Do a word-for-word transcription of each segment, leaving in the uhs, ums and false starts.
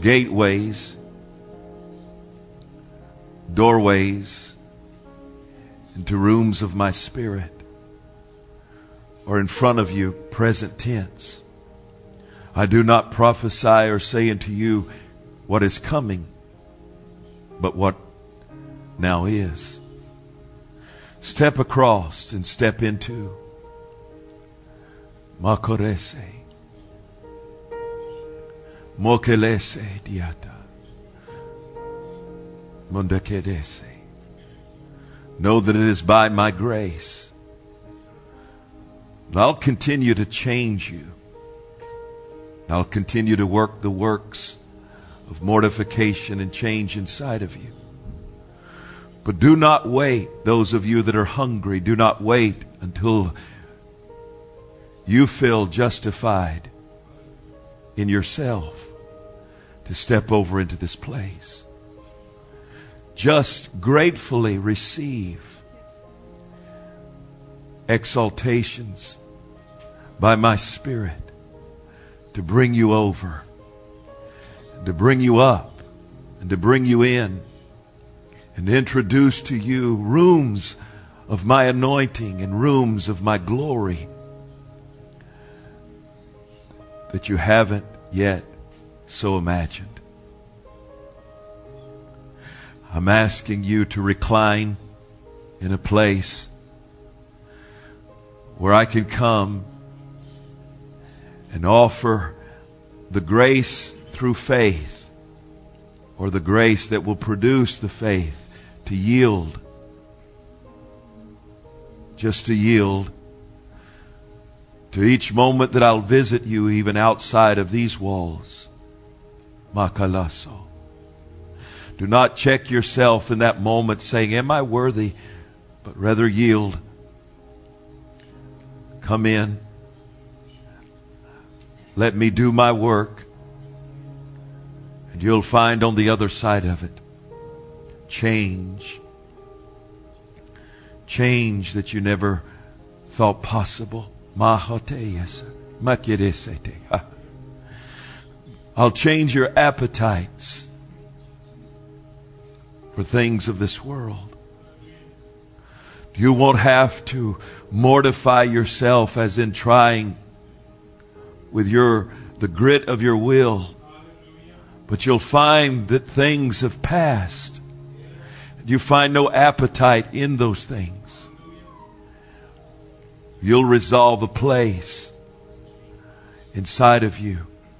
gateways, doorways into rooms of my spirit, or in front of you, present tense. I do not prophesy or say unto you what is coming, but what now is. Step across and step into Makorese, Mokelese diata, Mundakedese. Know that it is by my grace. And I'll continue to change you. I'll continue to work the works of mortification and change inside of you. But do not wait, those of you that are hungry, do not wait until you feel justified in yourself to step over into this place. Just gratefully receive exaltations by my Spirit to bring you over, to bring you up, and to bring you in, and introduce to you rooms of my anointing and rooms of my glory that you haven't yet so imagined. I'm asking you to recline in a place where I can come and offer the grace through faith, or the grace that will produce the faith to yield, just to yield to each moment that I'll visit you, even outside of these walls. Makalaso. Do not check yourself in that moment saying, am I worthy? But rather yield. Come in. Let me do my work. And you'll find on the other side of it change. Change that you never thought possible. I'll change your appetites for things of this world. You won't have to mortify yourself, as in trying with your the grit of your will, but you'll find that things have passed. You find no appetite in those things. You'll resolve a place inside of you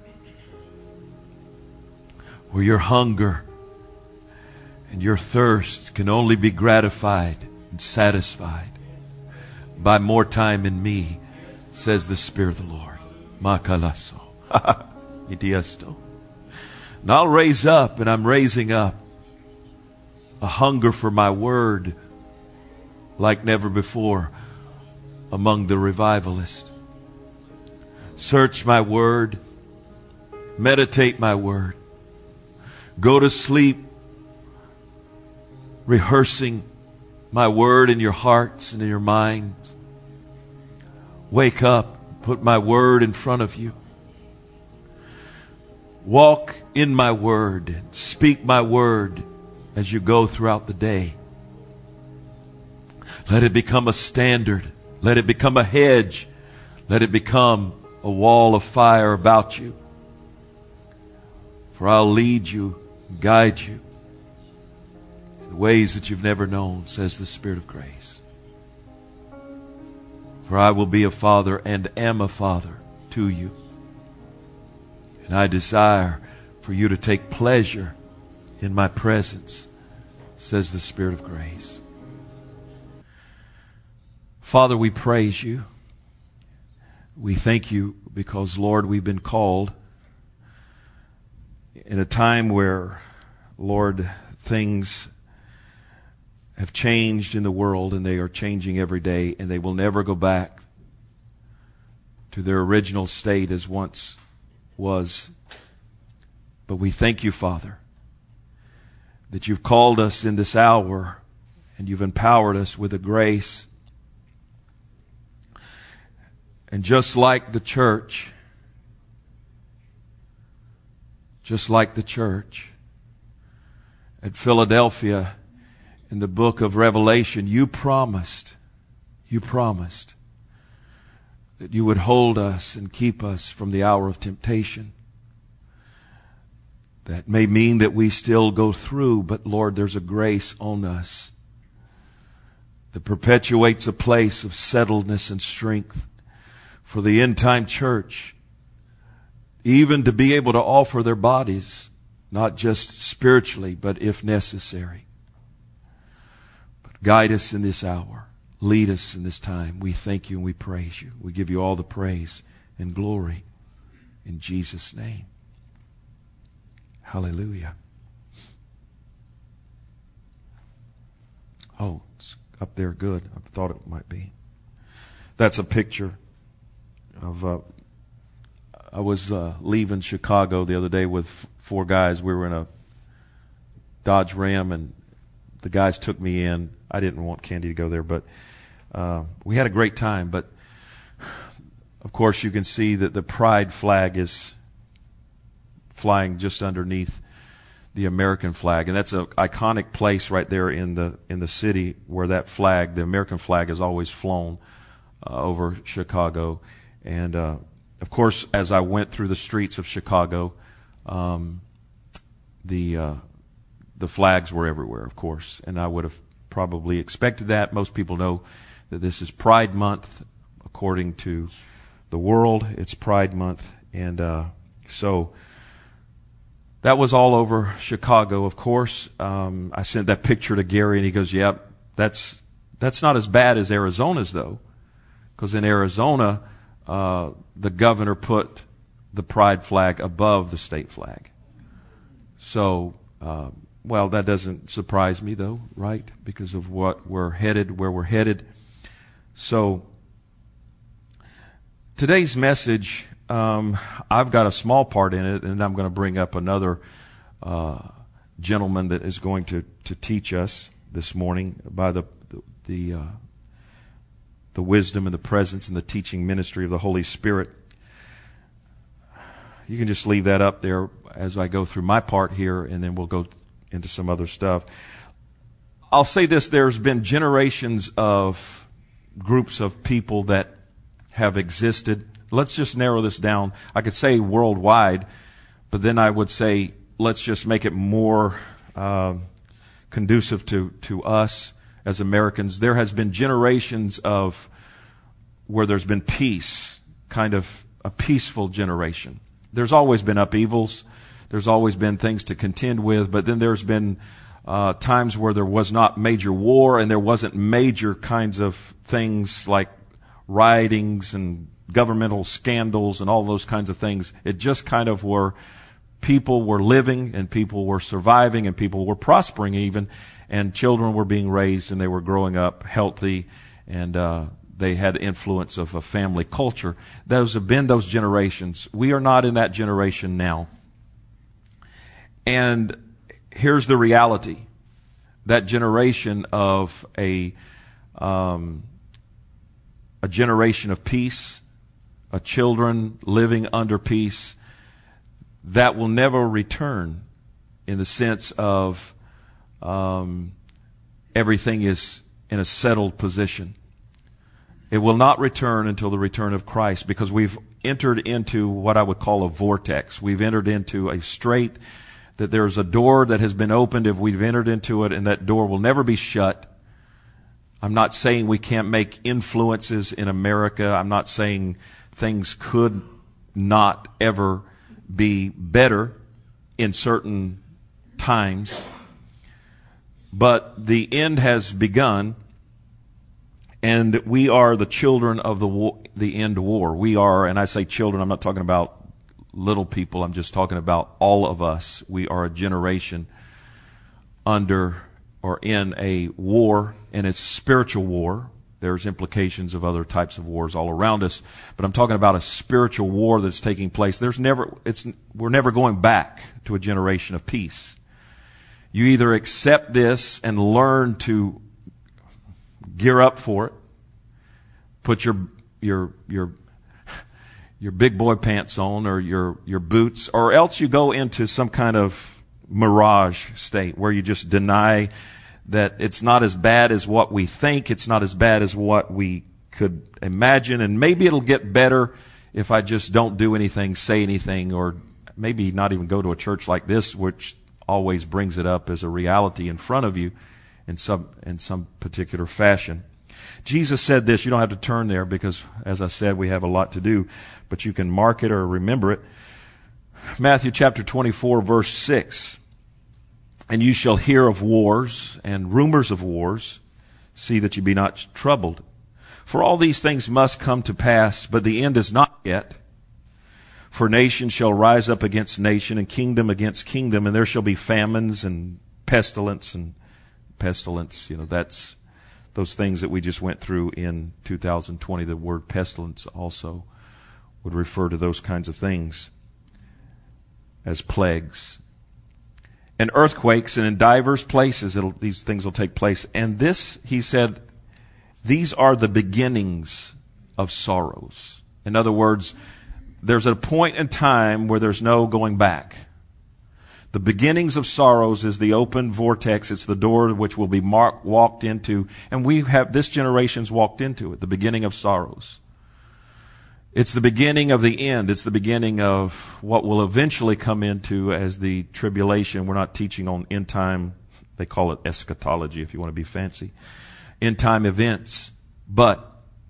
where your hunger and your thirst can only be gratified and satisfied by more time in me, says the Spirit of the Lord. Makalaso. Idiosto. And I'll raise up, and I'm raising up a hunger for my word like never before among the revivalists. Search my word. Meditate my word. Go to sleep rehearsing my word in your hearts and in your minds. Wake up, put my word in front of you. Walk in my word and speak my word as you go throughout the day. Let it become a standard. Let it become a hedge. Let it become a wall of fire about you. For I'll lead you, guide you in ways that you've never known, says the Spirit of grace. For I will be a father and am a father to you. And I desire for you to take pleasure in my presence, says the Spirit of grace. Father, we praise you. We thank you because, Lord, we've been called in a time where, Lord, things have changed in the world, and they are changing every day, and they will never go back to their original state as once was. But we thank you, Father, that you've called us in this hour, and you've empowered us with a grace. And just like the church Just like the church at Philadelphia in the book of Revelation, you promised, you promised that you would hold us and keep us from the hour of temptation. That may mean that we still go through, but Lord, there's a grace on us that perpetuates a place of settledness and strength for the end-time church, even to be able to offer their bodies, not just spiritually, but if necessary. But guide us in this hour. Lead us in this time. We thank you and we praise you. We give you all the praise and glory in Jesus' name. Hallelujah. Oh, it's up there good. I thought it might be. That's a picture of, uh, I was uh, leaving Chicago the other day with f- four guys. We were in a Dodge Ram, and the guys took me in. I didn't want Candy to go there, but uh, we had a great time. But, of course, you can see that the pride flag is flying just underneath the American flag, and that's an iconic place right there in the in the city where that flag, the American flag, has always flown uh, over Chicago. And uh, of course, as I went through the streets of Chicago, um, the uh, the flags were everywhere, of course, and I would have probably expected that. Most people know that this is Pride Month, according to the world. It's Pride Month, and uh, so. That was all over Chicago, of course. Um, I sent that picture to Gary, and he goes, "Yep, that's that's not as bad as Arizona's, though, because in Arizona, uh, the governor put the pride flag above the state flag. So, uh, well, that doesn't surprise me, though, right? Because of what we're headed, where we're headed. So, today's message." Um, I've got a small part in it, and I'm going to bring up another uh, gentleman that is going to, to teach us this morning by the the the, uh, the wisdom and the presence and the teaching ministry of the Holy Spirit. You can just leave that up there as I go through my part here, and then we'll go into some other stuff. I'll say this: there's been generations of groups of people that have existed. Let's just narrow this down. I could say worldwide, but then I would say let's just make it more uh, conducive to, to us as Americans. There has been generations of where there's been peace, kind of a peaceful generation. There's always been upheavals. There's always been things to contend with, but then there's been uh, times where there was not major war and there wasn't major kinds of things like riotings and governmental scandals and all those kinds of things. It just kind of were, people were living and people were surviving and people were prospering even, and children were being raised and they were growing up healthy, and uh, they had the influence of a family culture. Those have been those generations. We are not in that generation now. And here's the reality. That generation of a um, a generation of peace, a children living under peace, that will never return in the sense of um, everything is in a settled position. It will not return until the return of Christ, because we've entered into what I would call a vortex. We've entered into a strait, that there's a door that has been opened if we've entered into it, and that door will never be shut. I'm not saying we can't make influences in America. I'm not saying things could not ever be better in certain times. But the end has begun, and we are the children of the war, the end war. We are, and I say children, I'm not talking about little people. I'm just talking about all of us. We are a generation under or in a war, and it's spiritual war. There's implications of other types of wars all around us, but I'm talking about a spiritual war that's taking place. There's never, it's, we're never going back to a generation of peace. You either accept this and learn to gear up for it, put your your your your big boy pants on or your, your boots, or else you go into some kind of mirage state where you just deny that it's not as bad as what we think, it's not as bad as what we could imagine, and maybe it'll get better if I just don't do anything, say anything, or maybe not even go to a church like this, which always brings it up as a reality in front of you in some in some particular fashion. Jesus said this. You don't have to turn there because, as I said, we have a lot to do, but you can mark it or remember it. Matthew chapter twenty-four, verse six. And you shall hear of wars and rumors of wars. See that you be not troubled. For all these things must come to pass, but the end is not yet. For nation shall rise up against nation, and kingdom against kingdom, and there shall be famines and pestilence and pestilence. You know, that's those things that we just went through in two thousand twenty. The word pestilence also would refer to those kinds of things as plagues. And earthquakes, and in divers places it'll, these things will take place. And this, he said, these are the beginnings of sorrows. In other words, there's a point in time where there's no going back. The beginnings of sorrows is the open vortex. It's the door which will be marked, walked into. And we have, this generation's walked into it, the beginning of sorrows. It's the beginning of the end. It's the beginning of what will eventually come into as the tribulation. We're not teaching on end time. They call it eschatology if you want to be fancy. End time events. But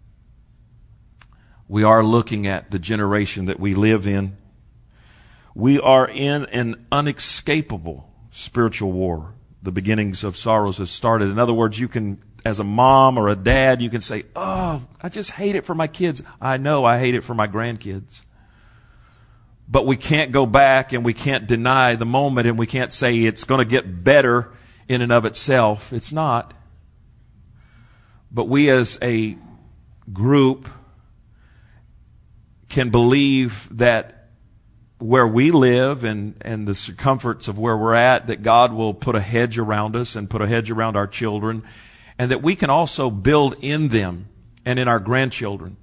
we are looking at the generation that we live in. We are in an unescapable spiritual war. The beginnings of sorrows has started. In other words, you can, as a mom or a dad, you can say, oh, I just hate it for my kids. I know I hate it for my grandkids. But we can't go back and we can't deny the moment, and we can't say it's going to get better in and of itself. It's not. But we as a group can believe that where we live and, and the circumference of where we're at, that God will put a hedge around us and put a hedge around our children, and that we can also build in them and in our grandchildren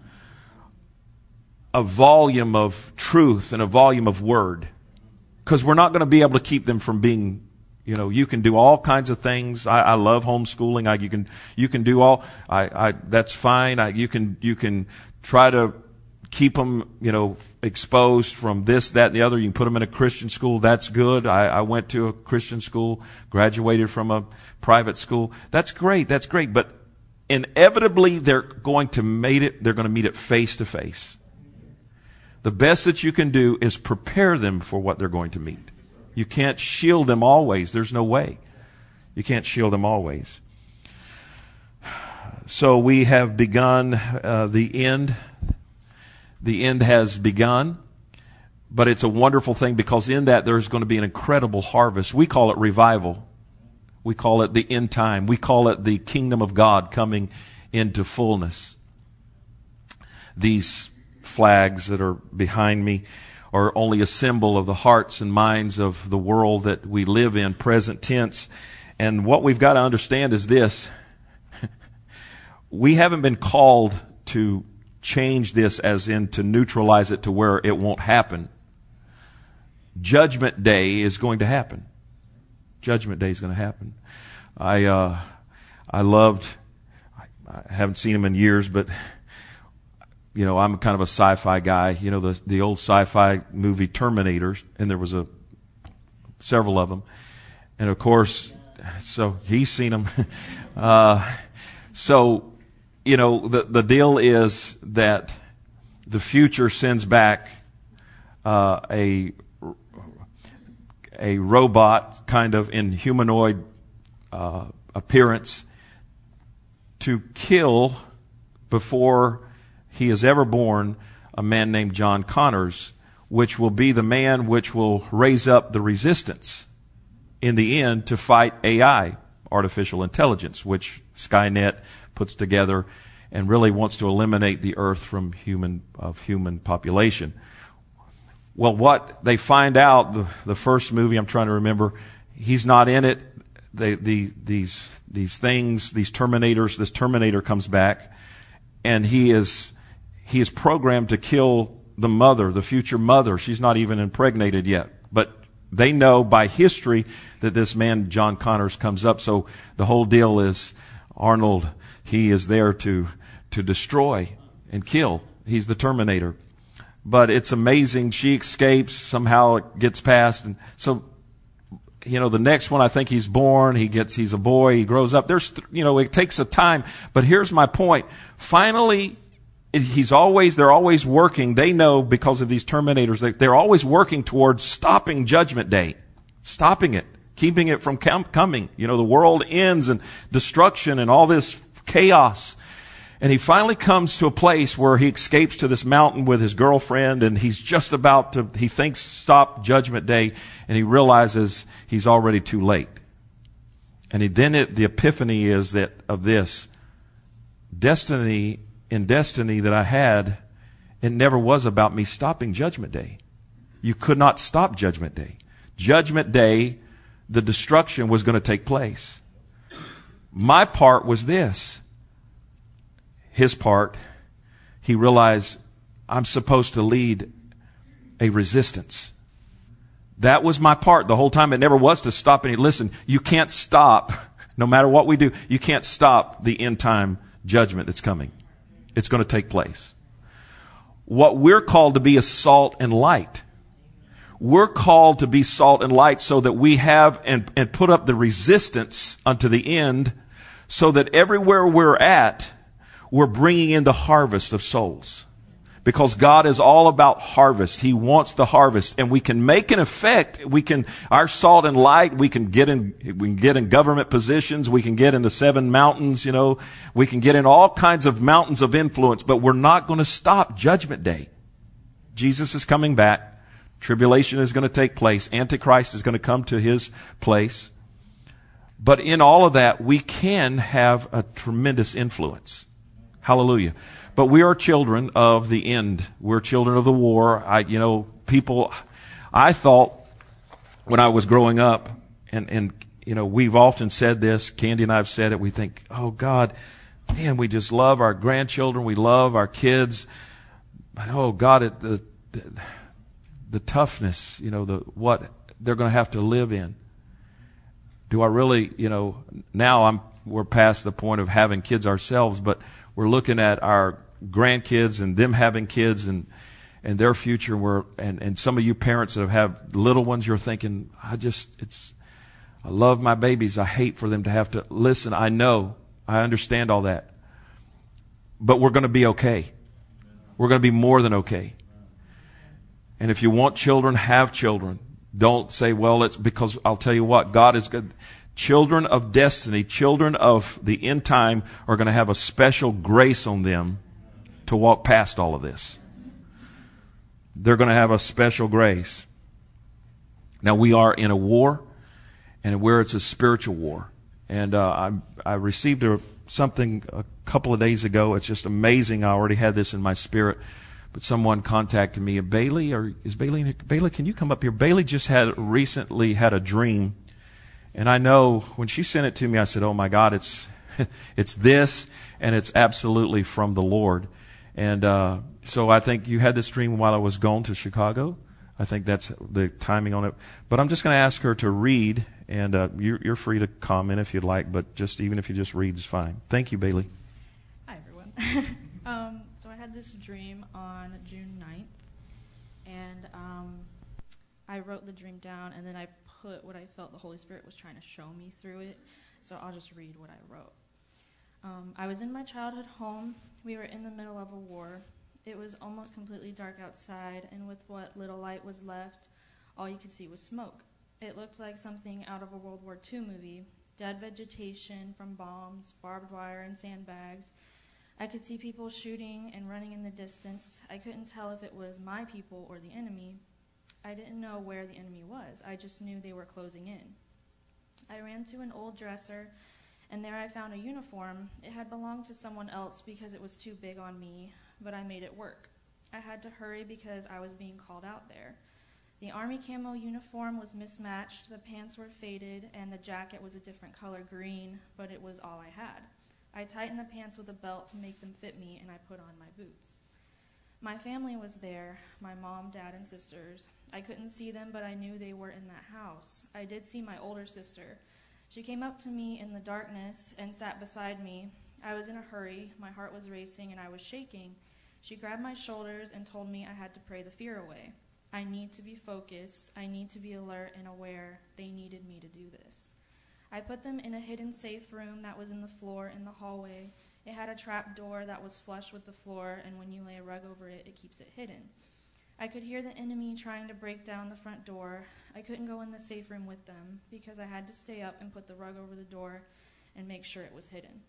a volume of truth and a volume of word. Because we're not going to be able to keep them from being, you know, you can do all kinds of things. I, I love homeschooling. I, you can you can do all. I, I that's fine. I, you can you can try to keep them, you know, exposed from this, that, and the other. You can put them in a Christian school. That's good. I, I went to a Christian school, graduated from a private school. That's great. That's great. But inevitably, they're going to meet it. They're going to meet it face to face. The best that you can do is prepare them for what they're going to meet. You can't shield them always. There's no way. You can't shield them always. So we have begun uh, the end. The end has begun, but it's a wonderful thing because in that there's going to be an incredible harvest. We call it revival. We call it the end time. We call it the kingdom of God coming into fullness. These flags that are behind me are only a symbol of the hearts and minds of the world that we live in, present tense. And what we've got to understand is this. We haven't been called to change this as in to neutralize it to where it won't happen. Judgment Day is going to happen. Judgment Day is going to happen. I uh, I loved, I haven't seen him in years, but you know, I'm kind of a sci-fi guy. You know, the the old sci-fi movie Terminator, and there was a several of them. And of course, so he's seen them. uh, so, you know, the, the deal is that the future sends back uh, a a robot kind of in humanoid uh, appearance to kill before he is ever born a man named John Connors, which will be the man which will raise up the resistance in the end to fight A I, artificial intelligence, which Skynet puts together and really wants to eliminate the earth from human of human population. Well, what they find out, the, the first movie I'm trying to remember, he's not in it. They, the, these, these things, these Terminators, this Terminator comes back, and he is, he is programmed to kill the mother, the future mother. She's not even impregnated yet. But they know by history that this man, John Connors, comes up. So the whole deal is Arnold, he is there to, to destroy and kill. He's the Terminator. But it's amazing. She escapes. Somehow it gets past. And so, you know, the next one, I think he's born. He gets, he's a boy. He grows up. There's, you know, it takes a time. But here's my point. Finally, he's always, they're always working. They know because of these Terminators, they're always working towards stopping Judgment Day. Stopping it. Keeping it from com- coming. You know, the world ends and destruction and all this chaos. And he finally comes to a place where he escapes to this mountain with his girlfriend, and he's just about to, he thinks, stop Judgment Day, and he realizes he's already too late. And he, then it, the epiphany is that of this, destiny, in destiny that I had, it never was about me stopping Judgment Day. You could not stop Judgment Day. Judgment Day, the destruction was going to take place. My part was this. His part, he realized I'm supposed to lead a resistance. That was my part the whole time. It never was to stop any. Listen, you can't stop, no matter what we do, you can't stop the end time judgment that's coming. It's going to take place. What we're called to be is salt and light. We're called to be salt and light so that we have and, and put up the resistance unto the end so that everywhere we're at, we're bringing in the harvest of souls. Because God is all about harvest. He wants the harvest. And we can make an effect. We can, our salt and light, we can get in, we can get in government positions. We can get in the seven mountains, you know. We can get in all kinds of mountains of influence. But we're not going to stop Judgment Day. Jesus is coming back. Tribulation is going to take place. Antichrist is going to come to his place. But in all of that, we can have a tremendous influence. Hallelujah. But we are children of the end. We're children of the war. I, you know, people, I thought when I was growing up, and, and, you know, we've often said this, Candy and I have said it, we think, oh God, man, we just love our grandchildren. We love our kids. But oh God, it, the, the, the toughness, you know, the, what they're going to have to live in. Do I really, you know, now I'm, we're past the point of having kids ourselves, but we're looking at our grandkids and them having kids and and their future. And we're and, and some of you parents that have little ones, you're thinking, I just it's I love my babies. I hate for them to have to listen. I know, I understand all that, but we're going to be okay. We're going to be more than okay. And if you want children, have children. Don't say, well, it's because I'll tell you what, God is good. Children of destiny, children of the end time are going to have a special grace on them to walk past all of this. They're going to have a special grace. Now we are in a war, and where it's a spiritual war. And uh, I, I received a, something a couple of days ago. It's just amazing. I already had this in my spirit. But someone contacted me. Bailey, or is Bailey? Bailey, can you come up here? Bailey just had recently had a dream. And I know when she sent it to me, I said, oh my God, it's it's this, and it's absolutely from the Lord. And uh, so I think you had this dream while I was gone to Chicago. I think that's the timing on it. But I'm just going to ask her to read, and uh, you're, you're free to comment if you'd like, but just even if you just read is fine. Thank you, Bailey. Hi, everyone. um, so I had this dream on June ninth, and um, I wrote the dream down, and then I put what I felt the Holy Spirit was trying to show me through it. So I'll just read what I wrote. Um, I was in my childhood home. We were in the middle of a war. It was almost completely dark outside, and with what little light was left, all you could see was smoke. It looked like something out of a World War Two movie. Dead vegetation from bombs, barbed wire, and sandbags. I could see people shooting and running in the distance. I couldn't tell if it was my people or the enemy. I didn't know where the enemy was. I just knew they were closing in. I ran to an old dresser, and there I found a uniform. It had belonged to someone else because it was too big on me, but I made it work. I had to hurry because I was being called out there. The Army camo uniform was mismatched, the pants were faded, and the jacket was a different color green, but it was all I had. I tightened the pants with a belt to make them fit me, and I put on my boots. My family was there, my mom, dad, and sisters. I couldn't see them, but I knew they were in that house. I did see my older sister. She came up to me in the darkness and sat beside me. I was in a hurry, my heart was racing, and I was shaking. She grabbed my shoulders and told me I had to pray the fear away. I need to be focused. I need to be alert and aware. They needed me to do this. I put them in a hidden safe room that was in the floor in the hallway. It had a trap door that was flush with the floor, and when you lay a rug over it, it keeps it hidden. I could hear the enemy trying to break down the front door. I couldn't go in the safe room with them because I had to stay up and put the rug over the door and make sure it was hidden.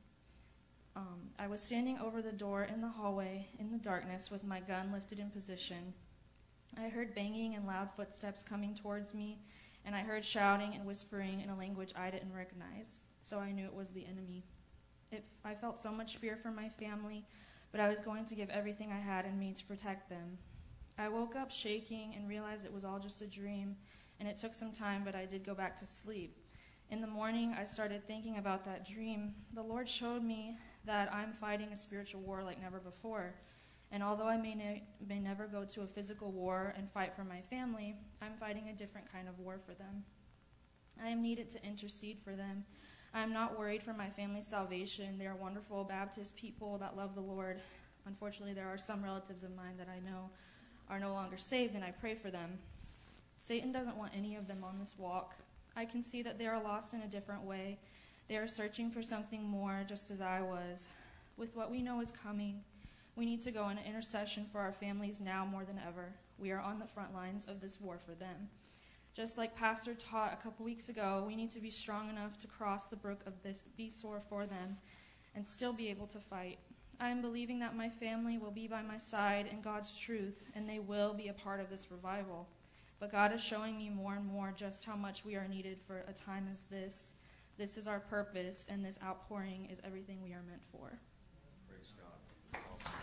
Um, I was standing over the door in the hallway in the darkness with my gun lifted in position. I heard banging and loud footsteps coming towards me, and I heard shouting and whispering in a language I didn't recognize, so I knew it was the enemy. It, I felt so much fear for my family, but I was going to give everything I had in me to protect them. I woke up shaking and realized it was all just a dream, and it took some time, but I did go back to sleep. In the morning, I started thinking about that dream. The Lord showed me that I'm fighting a spiritual war like never before. And although I may, ne- may never go to a physical war and fight for my family, I'm fighting a different kind of war for them. I am needed to intercede for them. I am not worried for my family's salvation. They are wonderful Baptist people that love the Lord. Unfortunately, there are some relatives of mine that I know are no longer saved, and I pray for them. Satan doesn't want any of them on this walk. I can see that they are lost in a different way. They are searching for something more, just as I was. With what we know is coming, we need to go in intercession for our families now more than ever. We are on the front lines of this war for them. Just like Pastor taught a couple weeks ago, we need to be strong enough to cross the brook of Besor for them and still be able to fight. I am believing that my family will be by my side in God's truth, and they will be a part of this revival. But God is showing me more and more just how much we are needed for a time as this. This is our purpose, and this outpouring is everything we are meant for. Praise God.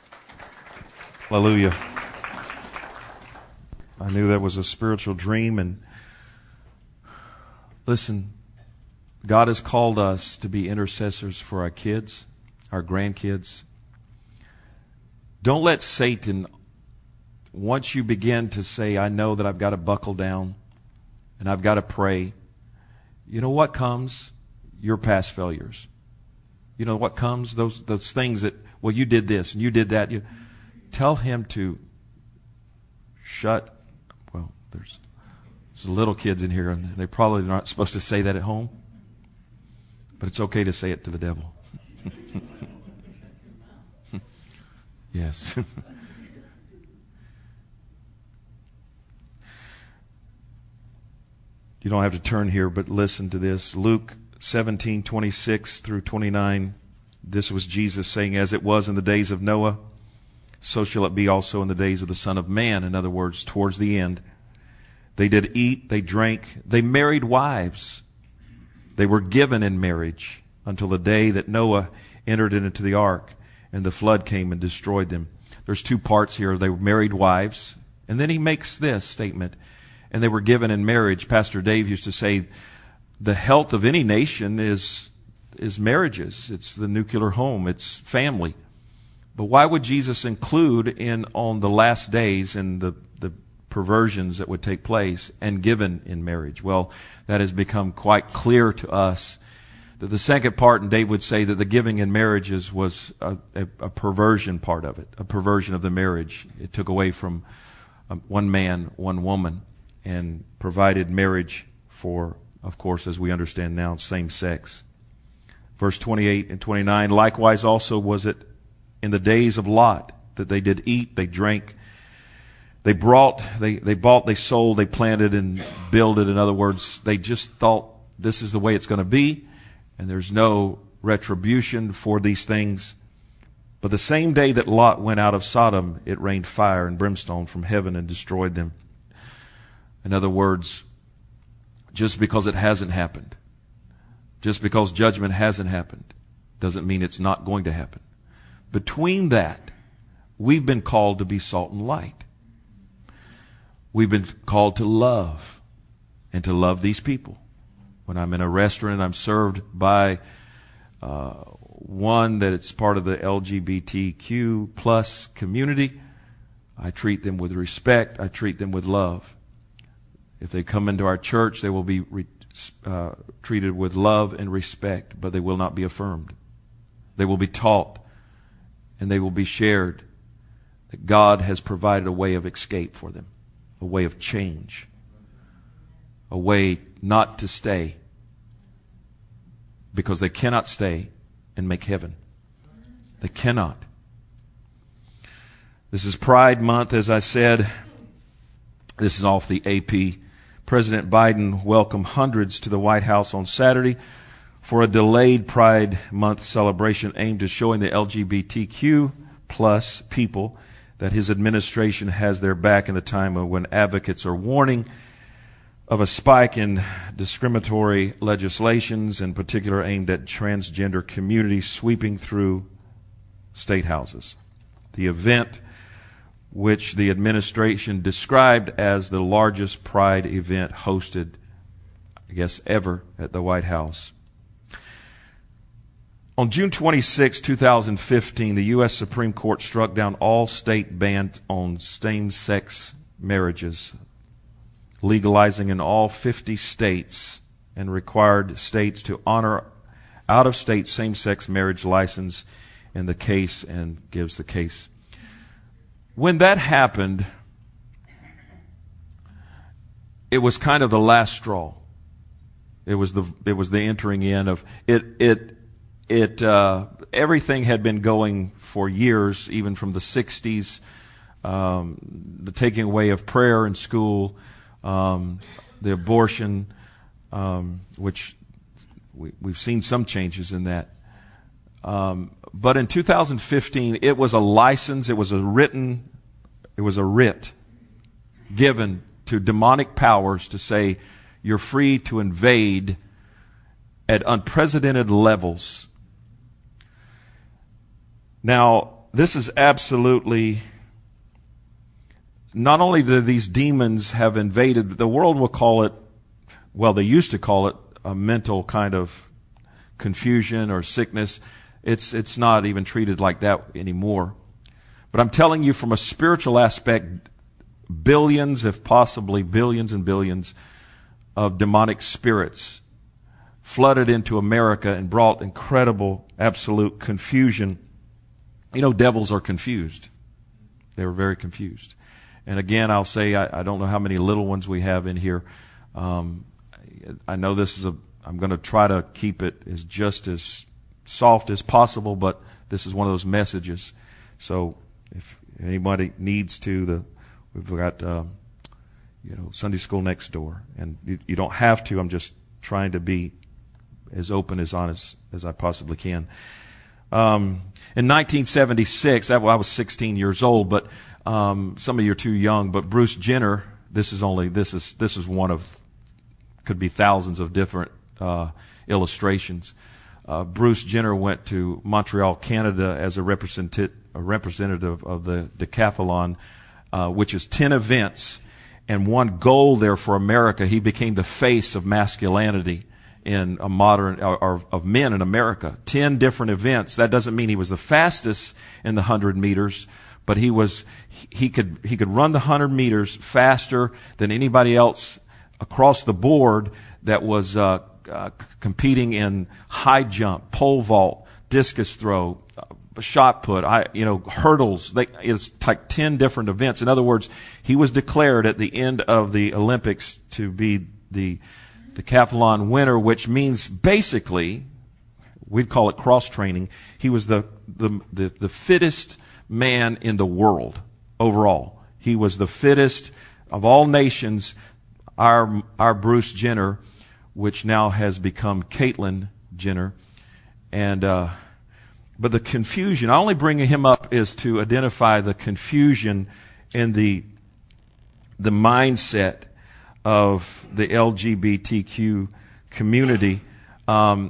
Awesome. Hallelujah. I knew that was a spiritual dream, and listen, God has called us to be intercessors for our kids, our grandkids. Don't let Satan, once you begin to say, I know that I've got to buckle down and I've got to pray, you know what comes? Your past failures. You know what comes? Those those things that, well, you did this and you did that. You tell him to shut. Well, there's, there's little kids in here, and they probably aren't supposed to say that at home. But it's okay to say it to the devil. Yes. You don't have to turn here, but listen to this. Luke seventeen, twenty-six through twenty-nine. This was Jesus saying, as it was in the days of Noah, so shall it be also in the days of the Son of Man. In other words, towards the end. They did eat, they drank, they married wives. They were given in marriage until the day that Noah entered into the ark and the flood came and destroyed them. There's two parts here. They were married wives. And then he makes this statement, and they were given in marriage. Pastor Dave used to say, the health of any nation is is marriages. It's the nuclear home. It's family. But why would Jesus include in on the last days and the, the perversions that would take place and given in marriage? Well, that has become quite clear to us that the second part, and Dave would say that the giving in marriages was a, a, a perversion part of it, a perversion of the marriage. It took away from um, one man, one woman, and provided marriage for, of course, as we understand now, same sex. Verse twenty-eight and twenty-nine, likewise also was it in the days of Lot that they did eat, they drank, they brought, they, they bought, they sold, they planted and builded. In other words, they just thought this is the way it's going to be, and there's no retribution for these things. But the same day that Lot went out of Sodom, it rained fire and brimstone from heaven and destroyed them. In other words, just because it hasn't happened, just because judgment hasn't happened, doesn't mean it's not going to happen. Between that, we've been called to be salt and light. We've been called to love and to love these people. When I'm in a restaurant and I'm served by uh, one that it's part of the L G B T Q plus community, I treat them with respect. I treat them with love. If they come into our church, they will be re, uh, treated with love and respect, but they will not be affirmed. They will be taught, and they will be shared that God has provided a way of escape for them, a way of change, a way not to stay, because they cannot stay and make heaven. They cannot. This is Pride Month, as I said. This is off the A P. President Biden welcomed hundreds to the White House on Saturday for a delayed Pride Month celebration aimed at showing the L G B T Q plus people that his administration has their back in the time of when advocates are warning of a spike in discriminatory legislations, in particular aimed at transgender communities, sweeping through state houses. The event, which the administration described as the largest Pride event hosted, I guess, ever at the White House. On June twenty-sixth, twenty fifteen, the U S Supreme Court struck down all state bans on same-sex marriages, legalizing in all fifty states, and required states to honor out-of-state same-sex marriage license in the case, and gives the case. When that happened, it was kind of the last straw. It was the it was the entering in of it. It it uh, everything had been going for years, even from the sixties. Um, the taking away of prayer in school, um, the abortion, um, which we, we've seen some changes in that. Um, but in two thousand fifteen, it was a license, it was a written, it was a writ given to demonic powers to say, you're free to invade at unprecedented levels. Now, this is absolutely, not only do these demons have invaded, the world will call it, well, they used to call it a mental kind of confusion or sickness. It's it's not even treated like that anymore. But I'm telling you, from a spiritual aspect, billions, if possibly billions and billions of demonic spirits flooded into America and brought incredible, absolute confusion. You know, devils are confused. They were very confused. And again, I'll say, I, I don't know how many little ones we have in here. Um, I know this is a, I'm going to try to keep it as just as soft as possible, but this is one of those messages. So if anybody needs to, the we've got um, you know Sunday school next door, and you, you don't have to. I'm just trying to be as open, as honest as I possibly can. Um, in nineteen seventy-six, I, well, I was sixteen years old, but um, some of you are too young. But Bruce Jenner, this is only this is this is one of could be thousands of different uh, illustrations. Uh, Bruce Jenner went to Montreal, Canada, as a representative, a representative of the decathlon, uh, which is ten events, and one goal there for America. He became the face of masculinity in a modern, or, or of men in America. Ten different events. That doesn't mean he was the fastest in the hundred meters, but he was. He could he could run the hundred meters faster than anybody else across the board that was. Uh, Uh, competing in high jump, pole vault, discus throw, uh, shot put, I, you know, hurdles. They, it's like ten different events. In other words, he was declared at the end of the Olympics to be the decathlon winner, which means basically, we'd call it cross training. He was the, the, the, the fittest man in the world overall. He was the fittest of all nations. Our, our Bruce Jenner, which now has become Caitlyn Jenner. And, uh, but the confusion, I only bring him up is to identify the confusion in the, the mindset of the L G B T Q community. Um,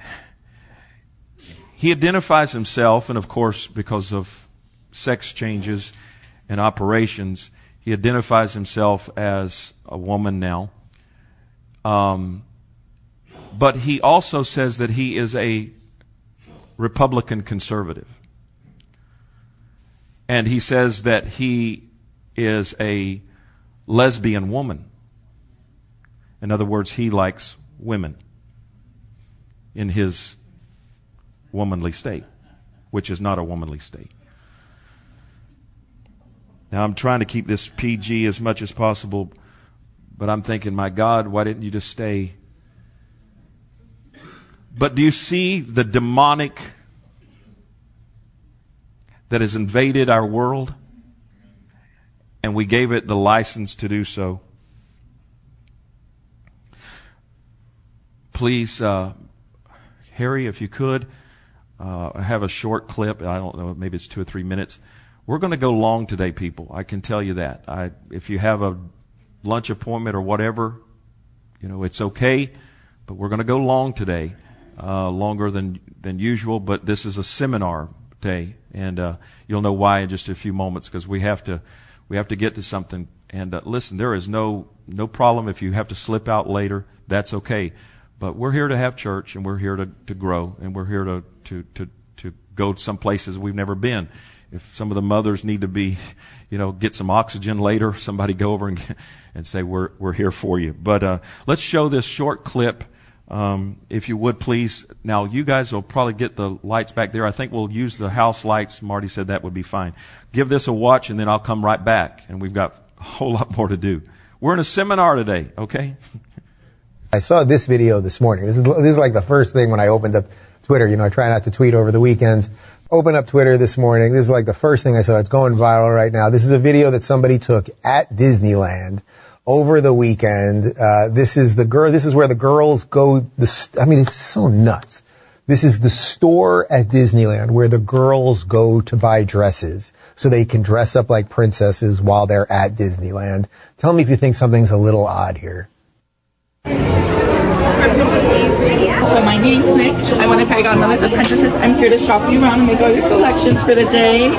he identifies himself, and of course, because of sex changes and operations, he identifies himself as a woman now. Um, But he also says that he is a Republican conservative. And he says that he is a lesbian woman. In other words, he likes women in his womanly state, which is not a womanly state. Now, I'm trying to keep this P G as much as possible, but I'm thinking, my God, why didn't you just stay? But do you see the demonic that has invaded our world? And we gave it the license to do so. Please, uh, Harry, if you could, uh, I have a short clip. I don't know, maybe it's two or three minutes. We're going to go long today, people. I can tell you that. I, if you have a lunch appointment or whatever, you know, it's okay. But we're going to go long today, uh, longer than than usual. But this is a seminar day, and uh, you'll know why in just a few moments, because we have to we have to get to something. And uh, listen, there is no no problem if you have to slip out later. That's okay. But we're here to have church, and we're here to, to grow, and we're here to, to, to, to go to some places we've never been. If some of the mothers need to be, you know, get some oxygen later, somebody go over and and say, we're we're here for you. But uh, let's show this short clip, um, if you would, please. Now, you guys will probably get the lights back there. I think we'll use the house lights. Marty said that would be fine. Give this a watch, and then I'll come right back, and we've got a whole lot more to do. We're in a seminar today, okay? I saw this video this morning. This is, this is like the first thing when I opened up Twitter. You know, I try not to tweet over the weekends. Open up Twitter this morning. This is like the first thing I saw. It's going viral right now. This is a video that somebody took at Disneyland over the weekend. Uh, this is the girl, this is where the girls go. The, I mean, it's so nuts. This is the store at Disneyland where the girls go to buy dresses so they can dress up like princesses while they're at Disneyland. Tell me if you think something's a little odd here. So my name's Nick. I want to carry on as a princess. I'm here to shop you around and make all your selections for the day.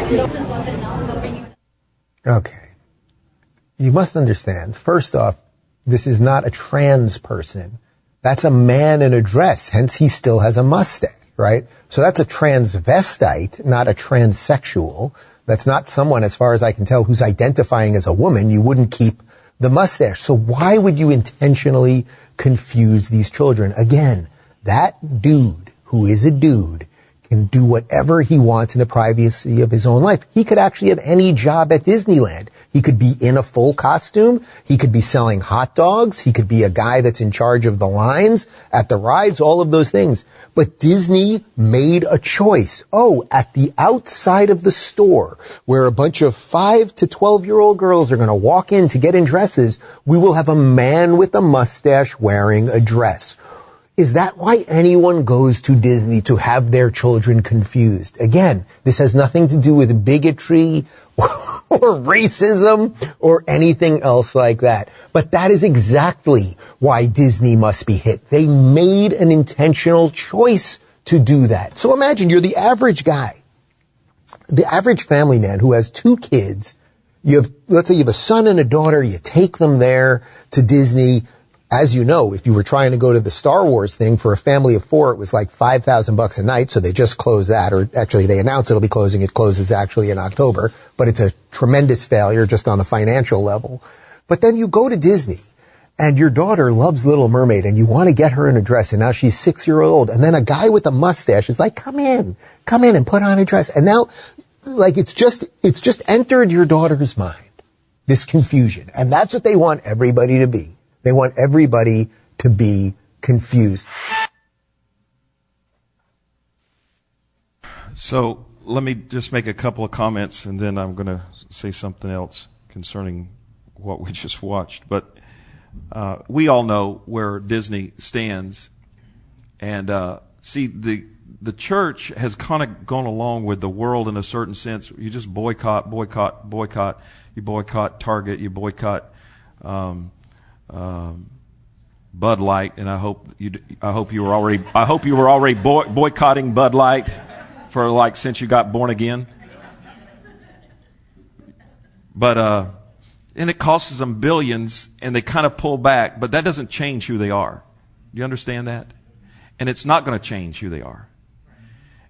Okay. You must understand, first off, this is not a trans person. That's a man in a dress, hence he still has a mustache, right? So that's a transvestite, not a transsexual. That's not someone, as far as I can tell, who's identifying as a woman. You wouldn't keep the mustache. So why would you intentionally confuse these children? Again, that dude, who is a dude, can do whatever he wants in the privacy of his own life. He could actually have any job at Disneyland. He could be in a full costume. He could be selling hot dogs. He could be a guy that's in charge of the lines at the rides, all of those things. But Disney made a choice. Oh, at the outside of the store, where a bunch of five to twelve year old girls are going to walk in to get in dresses, we will have a man with a mustache wearing a dress. Is that why anyone goes to Disney, to have their children confused? Again, this has nothing to do with bigotry or, or racism or anything else like that. But that is exactly why Disney must be hit. They made an intentional choice to do that. So imagine you're the average guy, the average family man who has two kids. You have, let's say you have a son and a daughter. You take them there to Disney. As you know, if you were trying to go to the Star Wars thing for a family of four, it was like five thousand bucks a night. So they just closed that, or actually they announced it'll be closing. It closes actually in October, but it's a tremendous failure just on the financial level. But then you go to Disney and your daughter loves Little Mermaid and you want to get her in a dress, and now she's six year old. And then a guy with a mustache is like, come in, come in and put on a dress. And now, like, it's just, it's just entered your daughter's mind, this confusion. And that's what they want everybody to be. They want everybody to be confused. So let me just make a couple of comments, and then I'm going to say something else concerning what we just watched. But uh, we all know where Disney stands. And uh, see, the the church has kind of gone along with the world in a certain sense. You just boycott, boycott, boycott. You boycott Target. You boycott Um, Um, Bud Light, and I hope you. I hope you were already. I hope you were already boy, boycotting Bud Light for like since you got born again. But uh, and it costs them billions, and they kind of pull back. But that doesn't change who they are. Do you understand that? And it's not going to change who they are.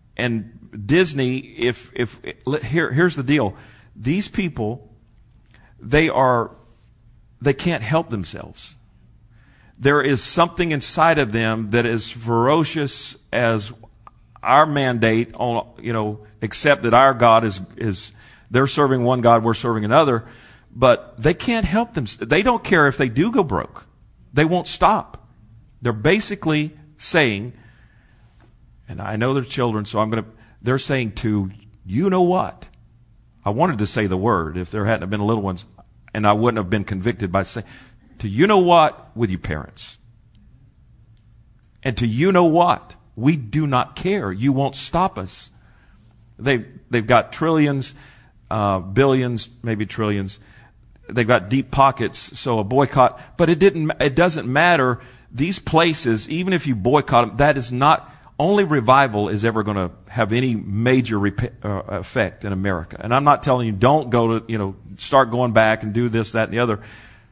And Disney, if if here here's the deal, these people, they are, they can't help themselves. There is something inside of them that is ferocious as our mandate on, you know, except that our God is, is, they're serving one God, we're serving another, but they can't help them. They don't care if they do go broke. They won't stop. They're basically saying, and I know they're children, so I'm going to, they're saying to, you know what? I wanted to say the word if there hadn't been little ones, and I wouldn't have been convicted by saying, to you know what with you parents. And to you know what, we do not care. You won't stop us. They've, they've got trillions, uh, billions, maybe trillions. They've got deep pockets, so a boycott. But it didn't. It doesn't matter. These places, even if you boycott them, that is not, only revival is ever going to have any major rep- uh, effect in America. And I'm not telling you don't go to, you know, start going back and do this, that, and the other.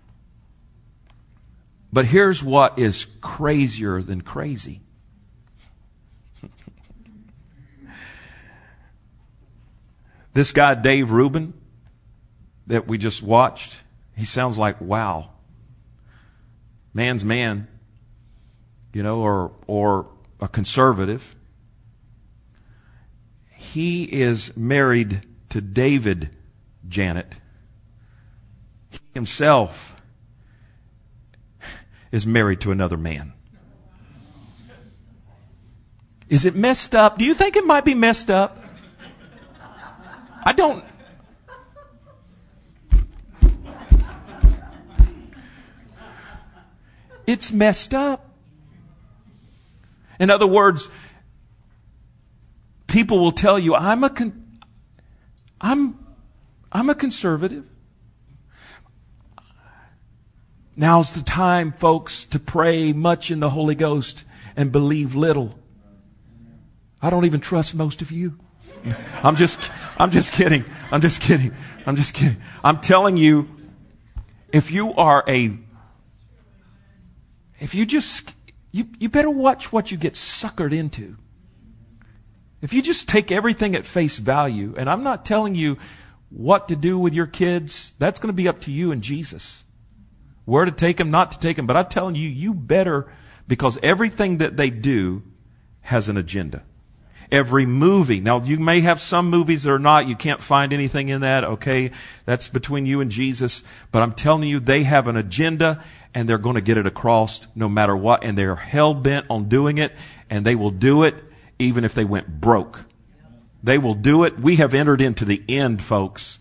But here's what is crazier than crazy. This guy, Dave Rubin, that we just watched, he sounds like, wow. Man's man, you know, or or a conservative. He is married to David Janet. He himself is married to another man. Is it messed up? Do you think it might be messed up? I don't. It's messed up. In other words, people will tell you, I'm a con- I'm I'm a conservative. Now's the time, folks, to pray much in the Holy Ghost and believe little. I don't even trust most of you. I'm just I'm just kidding. I'm just kidding. I'm just kidding. I'm telling you, if you are a If you just, you, you better watch what you get suckered into. If you just take everything at face value, and I'm not telling you what to do with your kids, that's going to be up to you and Jesus. Where to take them, not to take them, but I'm telling you, you better, because everything that they do has an agenda. Every movie. Now, you may have some movies that are not, you can't find anything in that, okay? That's between you and Jesus. But I'm telling you, they have an agenda, and they're going to get it across no matter what. And they're hell-bent on doing it, and they will do it even if they went broke. They will do it. We have entered into the end, folks.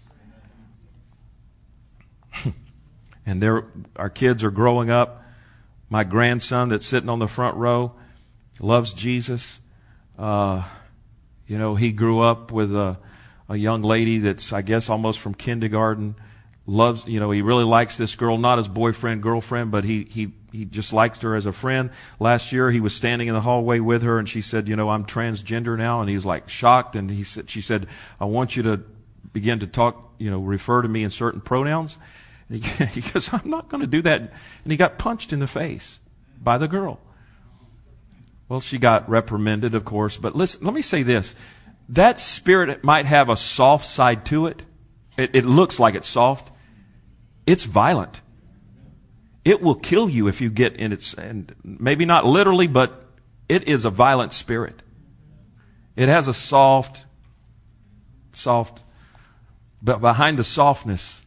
And they're, our kids are growing up. My grandson that's sitting on the front row loves Jesus. Uh, you know, he grew up with a, a young lady that's, I guess, almost from kindergarten. Loves, you know, he really likes this girl, not his boyfriend, girlfriend, but he, he, he just likes her as a friend. Last year, he was standing in the hallway with her, and she said, you know, I'm transgender now. And he was like shocked. And he said, she said, I want you to begin to talk, you know, refer to me in certain pronouns. And he, he goes, I'm not going to do that. And he got punched in the face by the girl. Well, she got reprimanded, of course. But listen, let me say this. That spirit might have a soft side to it. It, it looks like it's soft. It's violent. It will kill you if you get in its, and maybe not literally, but it is a violent spirit. It has a soft, soft, but behind the softness,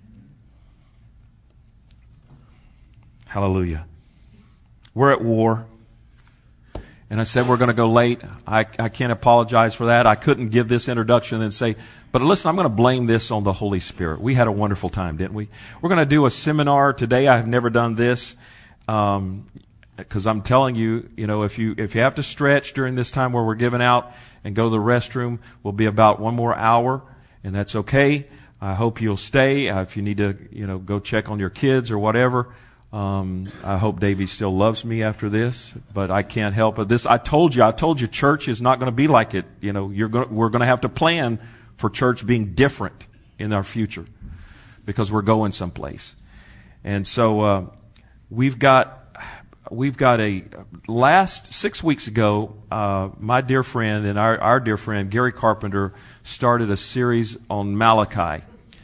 hallelujah, we're at war. And I said we're going to go late. I, I can't apologize for that. I couldn't give this introduction and say, but listen, I'm going to blame this on the Holy Spirit. We had a wonderful time, didn't we? We're going to do a seminar today. I have never done this um, because I'm telling you, you know, if you if you have to stretch during this time where we're giving out and go to the restroom, we'll be about one more hour, and that's okay. I hope you'll stay. Uh, if you need to, you know, go check on your kids or whatever. Um, I hope Davey still loves me after this, but I can't help it. This, I told you, I told you church is not going to be like it. You know, you're going, we're going to have to plan for church being different in our future because we're going someplace. And so, uh, we've got, we've got a, last six weeks ago, uh, my dear friend and our, our dear friend, Gary Carpenter, started a series on Malachi.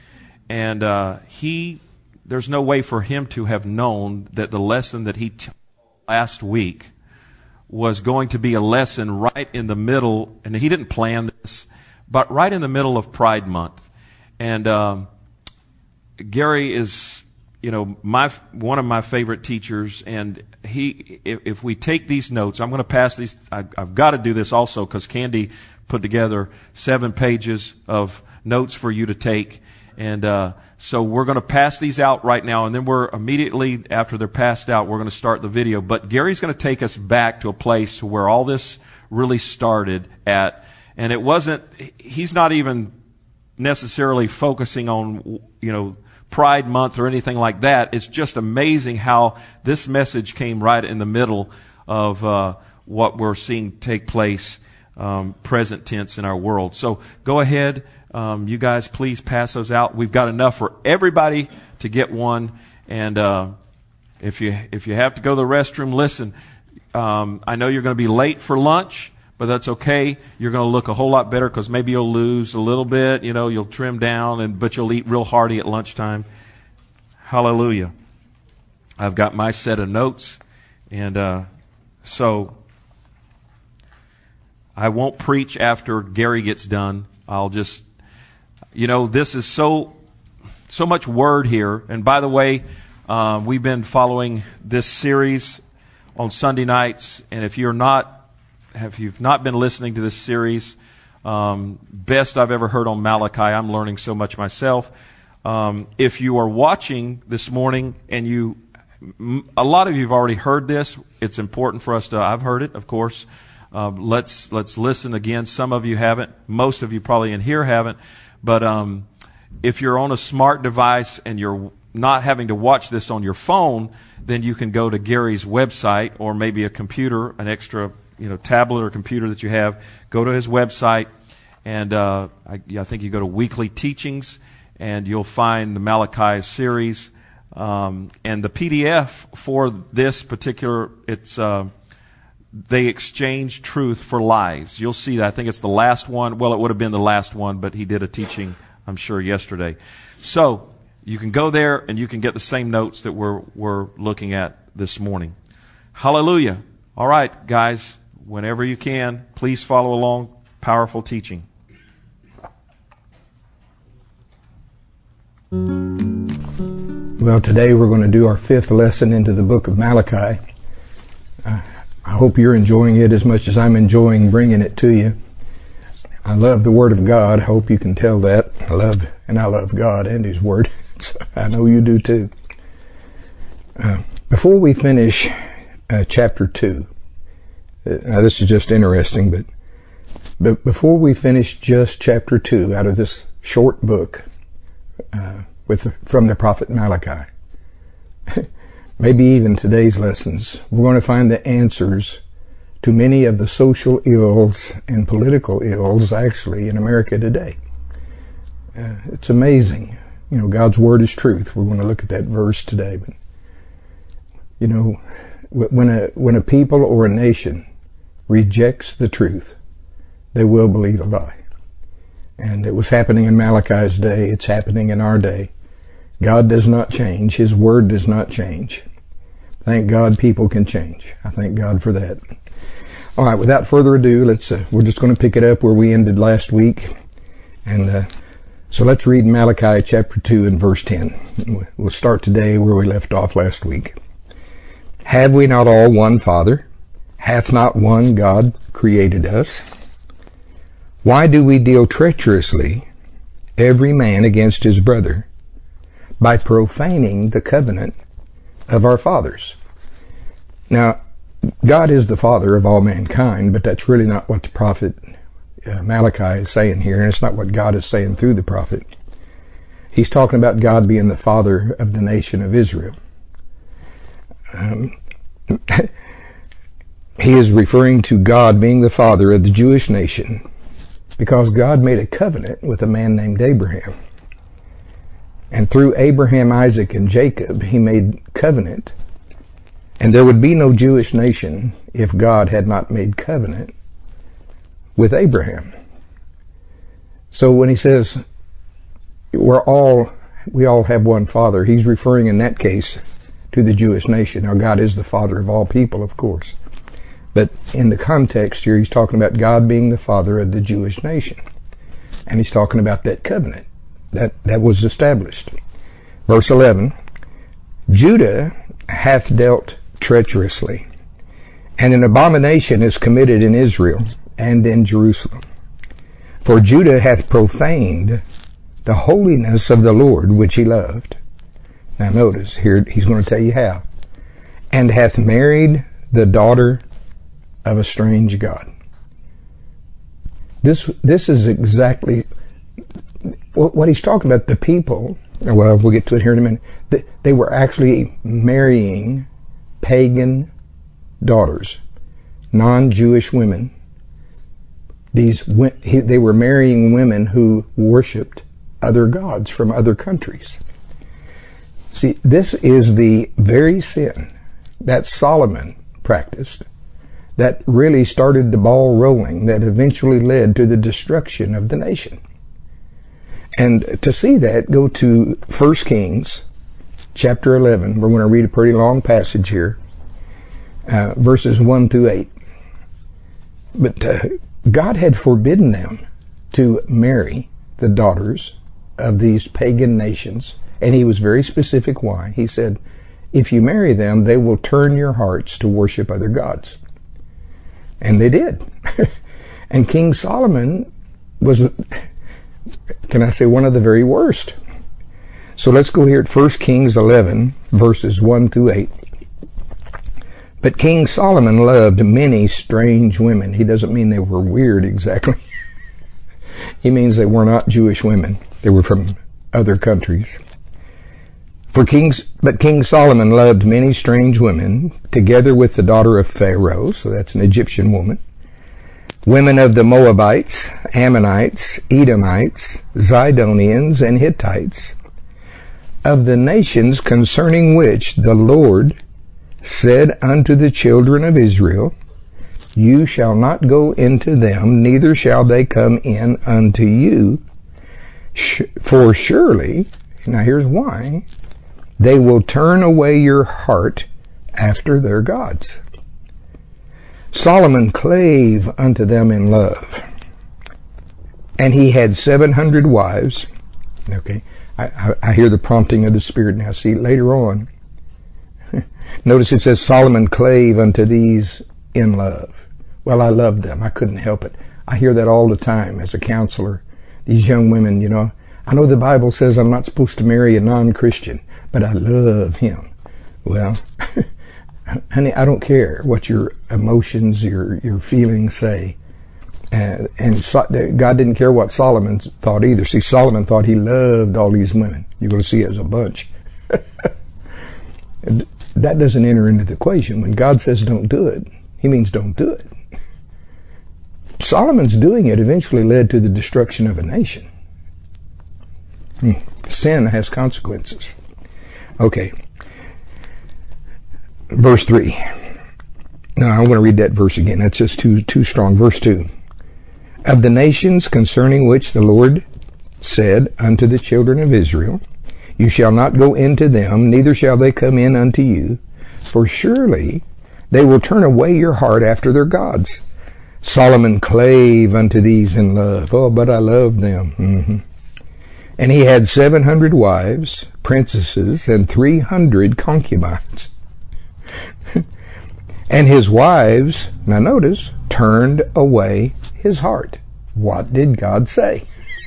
and uh, he, there's no way for him to have known that the lesson that he taught last week was going to be a lesson right in the middle, and he didn't plan this, but right in the middle of Pride Month. And um, Gary is, you know, my one of my favorite teachers, and he, if, if we take these notes, I'm going to pass these. I, I've got to do this also because Candy put together seven pages of notes for you to take, and uh, so we're going to pass these out right now, and then we're immediately after they're passed out, we're going to start the video. But Gary's going to take us back to a place to where all this really started at, and it wasn't. He's not even necessarily focusing on, you know, Pride Month or anything like that. It's just amazing how this message came right in the middle of uh, what we're seeing take place, um, present tense in our world. So go ahead, um, you guys, please pass those out. We've got enough for everybody to get one. And uh, if you if you have to go to the restroom, listen. Um, I know you're going to be late for lunch, but that's okay. You're going to look a whole lot better because maybe you'll lose a little bit. You know, you'll trim down, and but you'll eat real hearty at lunchtime. Hallelujah. I've got my set of notes, and uh, so I won't preach after Gary gets done. I'll just, you know, this is so so much word here. And by the way, uh, we've been following this series on Sunday nights, and if you're not If you've not been listening to this series, um, best I've ever heard on Malachi. I'm learning so much myself. Um, if you are watching this morning and you, a lot of you have already heard this. It's important for us to, I've heard it, of course. Uh, let's, let's listen again. Some of you haven't. Most of you probably in here haven't. But, um, if you're on a smart device and you're not having to watch this on your phone, then you can go to Gary's website or maybe a computer, an extra you know, tablet or computer that you have, go to his website, and uh, I, I think you go to Weekly Teachings, and you'll find the Malachi series, um, and the P D F for this particular, it's uh, they exchange truth for lies. You'll see that. I think it's the last one. Well, it would have been the last one, but he did a teaching, I'm sure, yesterday. So you can go there, and you can get the same notes that we're we're looking at this morning. Hallelujah. All right, guys. Whenever you can, please follow along. Powerful teaching. Well, today we're going to do our fifth lesson into the book of Malachi. Uh, I hope you're enjoying it as much as I'm enjoying bringing it to you. I love the Word of God. I hope you can tell that. I love, and I love God and His Word. So I know you do too. Uh, before we finish uh, chapter two, now, this is just interesting, but, but before we finish just chapter two out of this short book uh, with from the prophet Malachi, maybe even today's lessons, we're going to find the answers to many of the social ills and political ills actually in America today. Uh, it's amazing. You know, God's Word is truth. We're going to look at that verse today. But, you know, when a when a people or a nation rejects the truth, they will believe a lie. And it was happening in Malachi's day. It's happening in our day. God does not change. His Word does not change. Thank God people can change. I thank God for that. All right, without further ado, let's uh, we're just going to pick it up where we ended last week. And uh, so let's read Malachi chapter two and verse ten. We'll start today where we left off last week. Have we not all one Father? Hath not one God created us? Why do we deal treacherously, every man against his brother, by profaning the covenant of our fathers? Now, God is the Father of all mankind, but that's really not what the prophet uh, Malachi is saying here, and it's not what God is saying through the prophet. He's talking about God being the Father of the nation of Israel. Um, He is referring to God being the father of the Jewish nation because God made a covenant with a man named Abraham. And through Abraham, Isaac, and Jacob, He made covenant. And there would be no Jewish nation if God had not made covenant with Abraham. So when He says we're all we all have one Father. He's referring in that case to the Jewish nation. Now, God is the Father of all people, of course. But in the context here, he's talking about God being the Father of the Jewish nation. And he's talking about that covenant that, that was established. Verse eleven, Judah hath dealt treacherously, and an abomination is committed in Israel and in Jerusalem. For Judah hath profaned the holiness of the Lord which he loved. Now notice, here he's going to tell you how. And hath married the daughter of a strange god. This, this is exactly what he's talking about. The people, well, we'll get to it here in a minute, they were actually marrying pagan daughters, non-Jewish women. These, they were marrying women who worshipped other gods from other countries. See, this is the very sin that Solomon practiced that really started the ball rolling, that eventually led to the destruction of the nation. And to see that, go to First Kings chapter eleven. We're going to read a pretty long passage here, uh, verses one through eight. But uh, God had forbidden them to marry the daughters of these pagan nations, and he was very specific why. He said, if you marry them, they will turn your hearts to worship other gods. And they did. And King Solomon was, can I say, one of the very worst. So let's go here at First Kings eleven, verses one through eight. But King Solomon loved many strange women. He doesn't mean they were weird exactly. He means they were not Jewish women. They were from other countries. For kings, but King Solomon loved many strange women, together with the daughter of Pharaoh, so that's an Egyptian woman, women of the Moabites, Ammonites, Edomites, Zidonians, and Hittites, of the nations concerning which the Lord said unto the children of Israel, you shall not go into them, neither shall they come in unto you, for surely, now here's why, they will turn away your heart after their gods. Solomon clave unto them in love, and he had seven hundred wives. Okay, I, I, I hear the prompting of the Spirit now. See, later on, notice it says Solomon clave unto these in love. Well, I loved them. I couldn't help it. I hear that all the time as a counselor. These young women, you know, I know the Bible says I'm not supposed to marry a non-Christian, but I love him. Well, honey, I don't care what your emotions, your your feelings say. Uh, and so, God didn't care what Solomon thought either. See, Solomon thought he loved all these women. You're going to see it as a bunch. That doesn't enter into the equation. When God says don't do it, he means don't do it. Solomon's doing it eventually led to the destruction of a nation. Hmm. Sin has consequences. Okay. Verse three. Now, I want to read that verse again. That's just too, too strong. Verse two. Of the nations concerning which the Lord said unto the children of Israel, you shall not go into them, neither shall they come in unto you, for surely they will turn away your heart after their gods. Solomon clave unto these in love. Oh, but I love them. Mm-hmm. And he had seven hundred wives, princesses, and three hundred concubines. And his wives, now notice, turned away his heart. What did God say?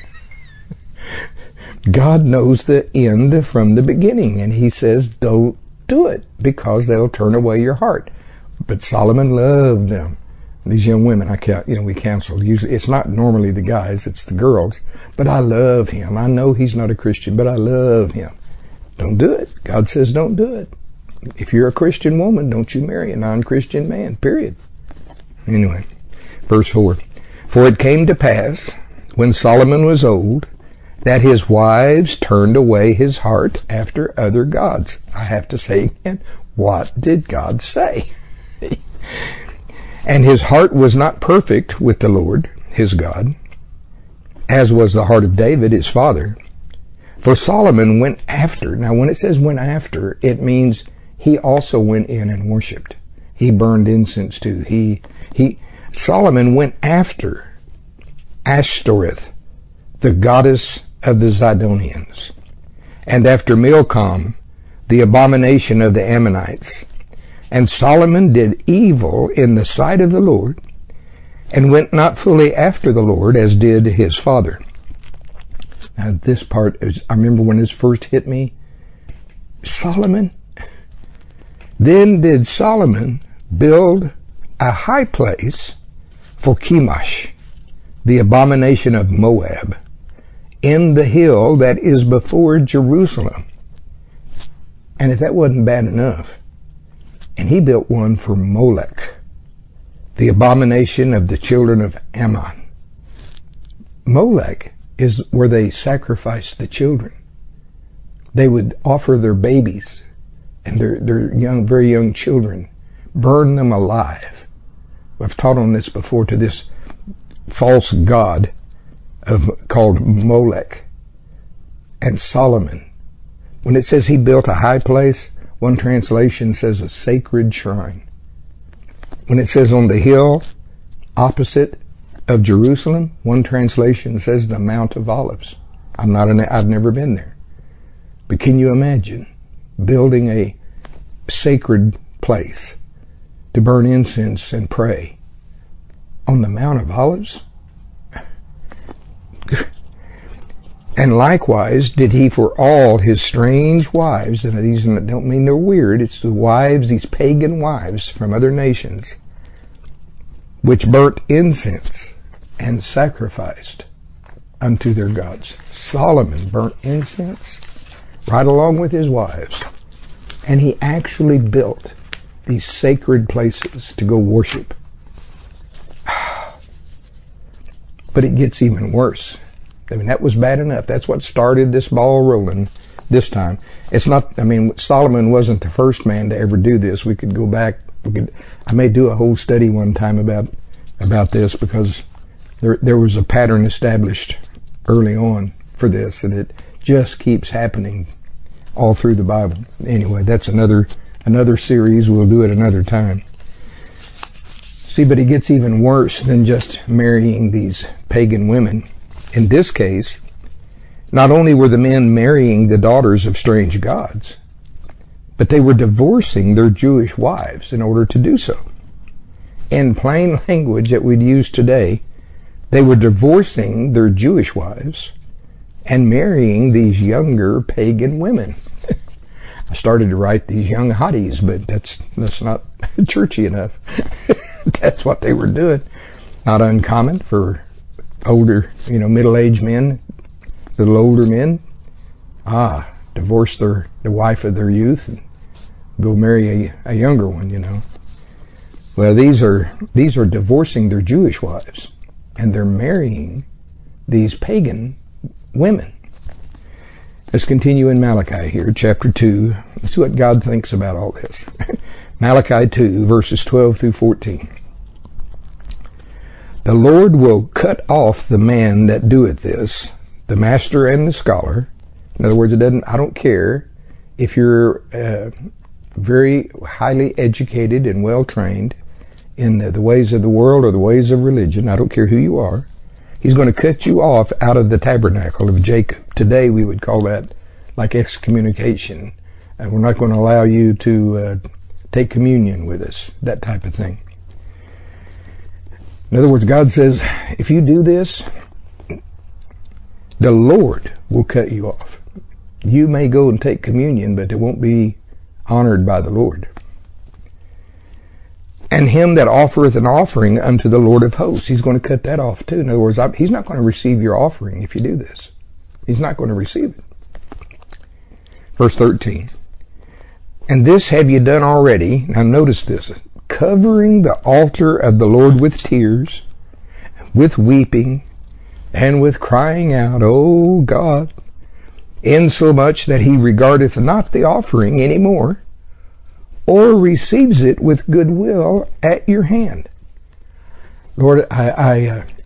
God knows the end from the beginning, and he says, don't do it, because they'll turn away your heart. But Solomon loved them. These young women, I can't, you know, we counsel. Usually, it's not normally the guys, it's the girls. But I love him. I know he's not a Christian, but I love him. Don't do it. God says don't do it. If you're a Christian woman, don't you marry a non-Christian man, period. Anyway, verse four. For it came to pass, when Solomon was old, that his wives turned away his heart after other gods. I have to say again, what did God say? And his heart was not perfect with the Lord, his God, as was the heart of David, his father. For Solomon went after. Now when it says went after, it means he also went in and worshipped. He burned incense too. He, he, Solomon went after Ashtoreth, the goddess of the Zidonians, and after Milcom, the abomination of the Ammonites. And Solomon did evil in the sight of the Lord, and went not fully after the Lord as did his father. Now this part is, I remember when this first hit me, Solomon. Then did Solomon build a high place for Chemosh, the abomination of Moab, in the hill that is before Jerusalem. And if that wasn't bad enough, and he built one for Molech, the abomination of the children of Ammon. Molech is where they sacrificed the children. They would offer their babies and their, their young, very young children, burn them alive. I've taught on this before, to this false god of called Molech. And Solomon, when it says he built a high place, one translation says a sacred shrine. When it says on the hill opposite of Jerusalem, one translation says the Mount of Olives. I'm not an, I've never been there. But can you imagine building a sacred place to burn incense and pray on the Mount of Olives? And likewise did he for all his strange wives, and these don't mean they're weird, it's the wives, these pagan wives from other nations, which burnt incense and sacrificed unto their gods. Solomon burnt incense right along with his wives, and he actually built these sacred places to go worship. But it gets even worse. I mean, that was bad enough. That's what started this ball rolling this time. It's not, I mean, Solomon wasn't the first man to ever do this. We could go back, we could, I may do a whole study one time about, about this, because there, there was a pattern established early on for this, and it just keeps happening all through the Bible. Anyway, that's another, another series. We'll do it another time. See, but it gets even worse than just marrying these pagan women. In this case, not only were the men marrying the daughters of strange gods, but they were divorcing their Jewish wives in order to do so. In plain language that we'd use today, they were divorcing their Jewish wives and marrying these younger pagan women. I started to write these young hotties, but that's that's not churchy enough. That's what they were doing. Not uncommon for older, you know, middle-aged men, little older men, ah, divorce their the wife of their youth and go marry a, a younger one, you know. Well, these are these are divorcing their Jewish wives, and they're marrying these pagan women. Let's continue in Malachi here, chapter two. Let's see what God thinks about all this. Malachi two, verses twelve through fourteen. The Lord will cut off the man that doeth this, the master and the scholar. In other words, it doesn't, I don't care if you're uh, very highly educated and well trained in the, the ways of the world or the ways of religion. I don't care who you are. He's going to cut you off out of the tabernacle of Jacob. Today we would call that like excommunication. And we're not going to allow you to uh, take communion with us, that type of thing. In other words, God says, if you do this, the Lord will cut you off. You may go and take communion, but it won't be honored by the Lord. And him that offereth an offering unto the Lord of hosts, he's going to cut that off too. In other words, he's not going to receive your offering if you do this. He's not going to receive it. Verse thirteen. And this have ye done already. Now notice this. Covering the altar of the Lord with tears, with weeping, and with crying out, O God, insomuch that he regardeth not the offering any more, or receives it with goodwill at your hand. Lord, I I, uh,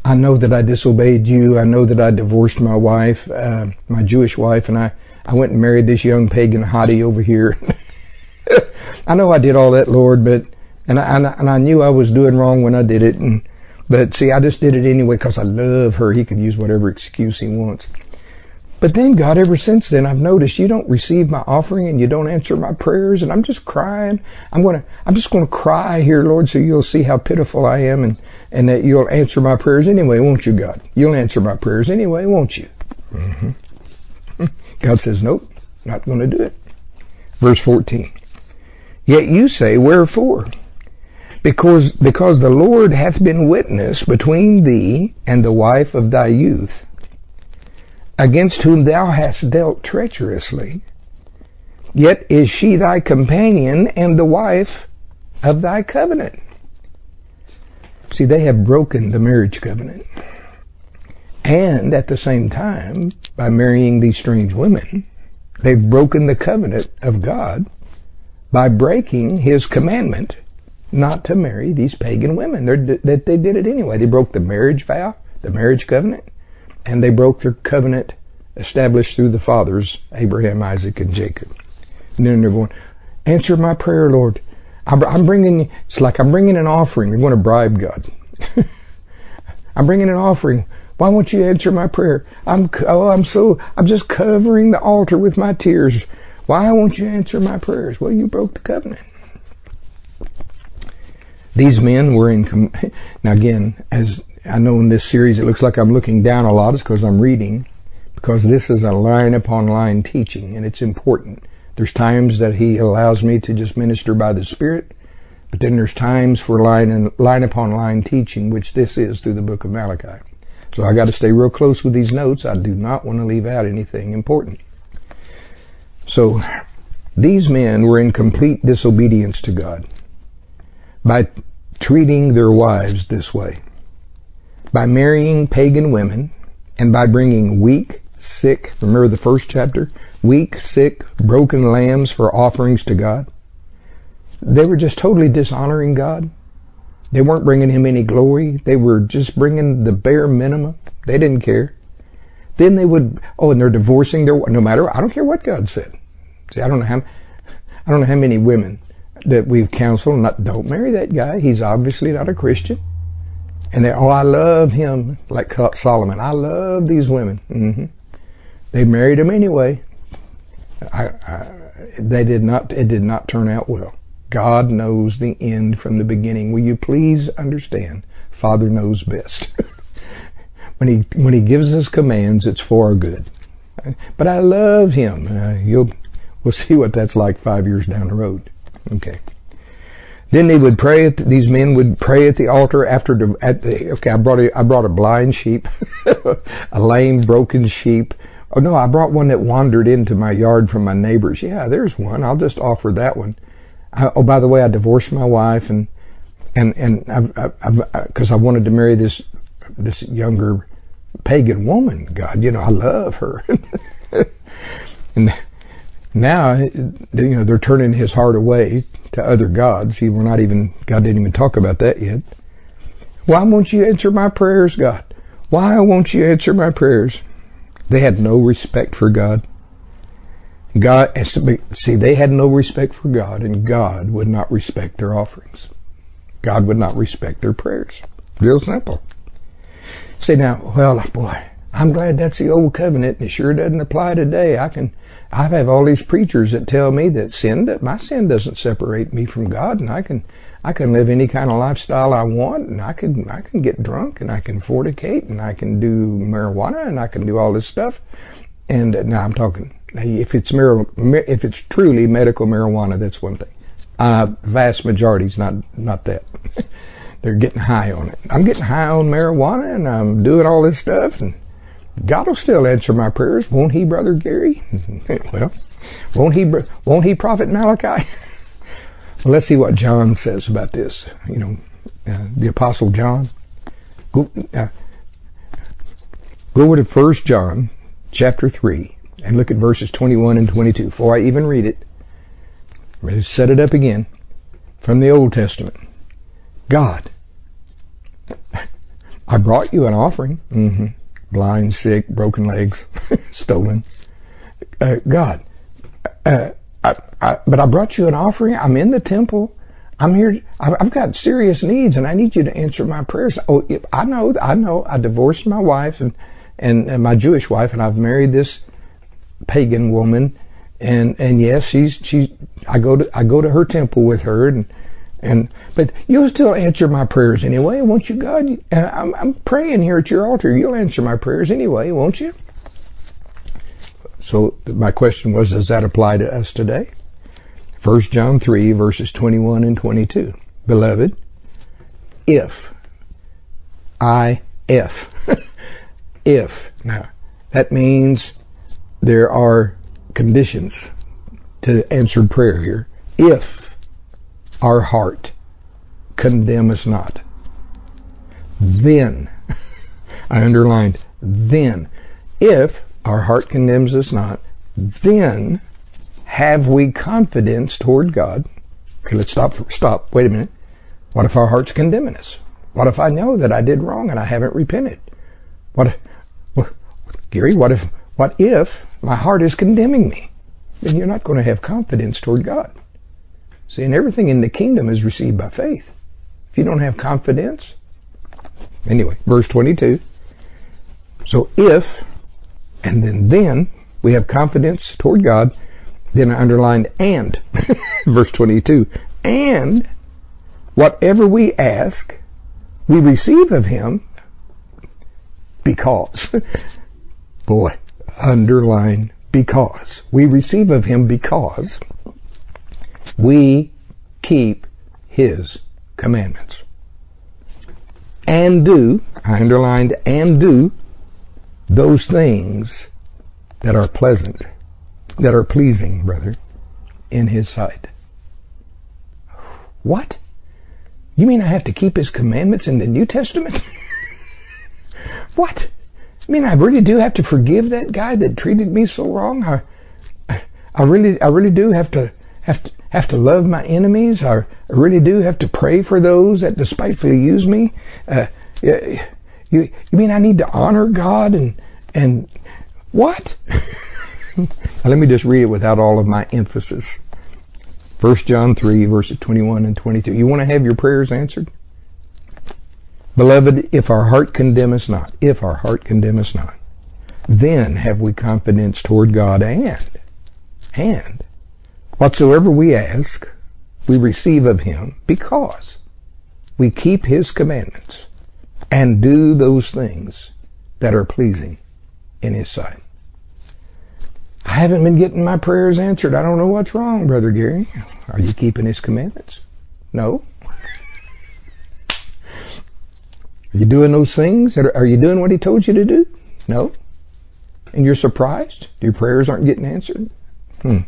I know that I disobeyed you. I know that I divorced my wife, uh, my Jewish wife, and I, I went and married this young pagan hottie over here. I know I did all that, Lord, but, and I, and I, and I knew I was doing wrong when I did it. And, but see, I just did it anyway because I love her. He can use whatever excuse he wants. But then, God, ever since then, I've noticed you don't receive my offering and you don't answer my prayers, and I'm just crying. I'm gonna, I'm just gonna cry here, Lord, so you'll see how pitiful I am, and, and that you'll answer my prayers anyway, won't you, God? You'll answer my prayers anyway, won't you? Mm-hmm. God says, nope, not gonna do it. Verse fourteen. Yet you say, wherefore? Because, because the Lord hath been witness between thee and the wife of thy youth, against whom thou hast dealt treacherously. Yet is she thy companion and the wife of thy covenant. See, they have broken the marriage covenant. And at the same time, by marrying these strange women, they've broken the covenant of God by breaking his commandment not to marry these pagan women. They're, that they did it anyway. They broke the marriage vow, the marriage covenant, and they broke their covenant established through the fathers, Abraham, Isaac, and Jacob. And then they're going, answer my prayer, Lord. I'm bringing, it's like I'm bringing an offering. You're going to bribe God. I'm bringing an offering. Why won't you answer my prayer? I'm, oh, I'm so, I'm just covering the altar with my tears. Why won't you answer my prayers? Well, you broke the covenant. These men were in, now again, as I know in this series, it looks like I'm looking down a lot. It's because I'm reading, because this is a line upon line teaching, and it's important. There's times that he allows me to just minister by the Spirit, but then there's times for line and line upon line teaching, which this is through the book of Malachi. So I got to stay real close with these notes. I do not want to leave out anything important. So these men were in complete disobedience to God by treating their wives this way, by marrying pagan women, and by bringing weak, sick, remember the first chapter, weak, sick, broken lambs for offerings to God. They were just totally dishonoring God. They weren't bringing him any glory. They were just bringing the bare minimum. They didn't care. Then they would, oh, and they're divorcing their, no matter, I don't care what God said. See, I don't know how, I don't know how many women that we've counseled, not, don't marry that guy. He's obviously not a Christian. And they, oh, I love him, like Solomon. I love these women. Mm-hmm. They married him anyway. I, I, they did not, it did not turn out well. God knows the end from the beginning. Will you please understand? Father knows best. when he, when he gives us commands, it's for our good. But I love him. Uh, you'll, we'll see what that's like five years down the road. Okay. Then they would pray at the, these men would pray at the altar after the, at the, okay, I brought a, I brought a blind sheep, a lame, broken sheep. Oh no, I brought one that wandered into my yard from my neighbors. Yeah, there's one. I'll just offer that one. I, oh, by the way, I divorced my wife and, and, and I've, I've, cause I wanted to marry this, this younger pagan woman. God, you know, I love her. And now, you know, they're turning his heart away to other gods. He will not even, God didn't even talk about that yet. Why won't you answer my prayers, God? Why won't you answer my prayers? They had no respect for God. God, see, they had no respect for God, and God would not respect their offerings. God would not respect their prayers. Real simple. Say now, well, boy, I'm glad that's the old covenant. It sure doesn't apply today. I can, I have all these preachers that tell me that sin, that my sin doesn't separate me from God, and I can, I can live any kind of lifestyle I want, and I can, I can get drunk, and I can fornicate, and I can do marijuana, and I can do all this stuff. And uh, now I'm talking, if it's mar- if it's truly medical marijuana, that's one thing. Uh, vast majority's not, not that. They're getting high on it. I'm getting high on marijuana, and I'm doing all this stuff, and God will still answer my prayers, won't he, Brother Gary? Well, won't he, won't he, Prophet Malachi? Well, let's see what John says about this. You know, uh, the Apostle John. Go, uh, go over to First John chapter three and look at verses twenty-one and twenty-two. Before I even read it, I'm going to set it up again from the Old Testament. God, I brought you an offering. Mm-hmm. Blind, sick, broken legs, stolen. Uh, God, uh, I, I, but I brought you an offering. I'm in the temple. I'm here. I've got serious needs, and I need you to answer my prayers. Oh, I know. I know. I divorced my wife and, and, and my Jewish wife, and I've married this pagan woman. And and yes, she's she. I go to I go to her temple with her, and and but you'll still answer my prayers anyway, won't you, God? I'm I'm praying here at your altar. You'll answer my prayers anyway, won't you? So my question was, does that apply to us today? First John three, verses twenty-one and twenty-two. Beloved, if, I, if, if, now, that means there are conditions to answered prayer here. If our heart condemn us not, then, I underlined, then, if our heart condemns us not, then have we confidence toward God. Okay, let's stop. Stop. Wait a minute. What if our heart's condemning us? What if I know that I did wrong and I haven't repented? What, if, what Gary, what if, what if my heart is condemning me? Then you're not going to have confidence toward God. See, and everything in the kingdom is received by faith. If you don't have confidence, anyway, verse twenty-two. So if, and then then, we have confidence toward God. Then I underlined and, verse twenty-two, and whatever we ask, we receive of him because, boy, underline because. We receive of him because we keep his commandments. And do, I underlined and do, those things that are pleasant, that are pleasing, brother, in his sight. What? You mean I have to keep his commandments in the New Testament? What? I mean, I really do have to forgive that guy that treated me so wrong? I, I really, I really do have to, have to, have to love my enemies? I, I really do have to pray for those that despitefully use me? Uh, you, you mean I need to honor God and, and, what? Now let me just read it without all of my emphasis. First John three, verses twenty-one and twenty-two. You want to have your prayers answered? Beloved, if our heart condemn us not, if our heart condemn us not, then have we confidence toward God, and, and, whatsoever we ask, we receive of him, because we keep his commandments, and do those things that are pleasing in his sight. I haven't been getting my prayers answered. I don't know what's wrong, Brother Gary. Are you keeping his commandments? No. Are you doing those things? Are you doing what he told you to do? No. And you're surprised? Your prayers aren't getting answered? Hmm.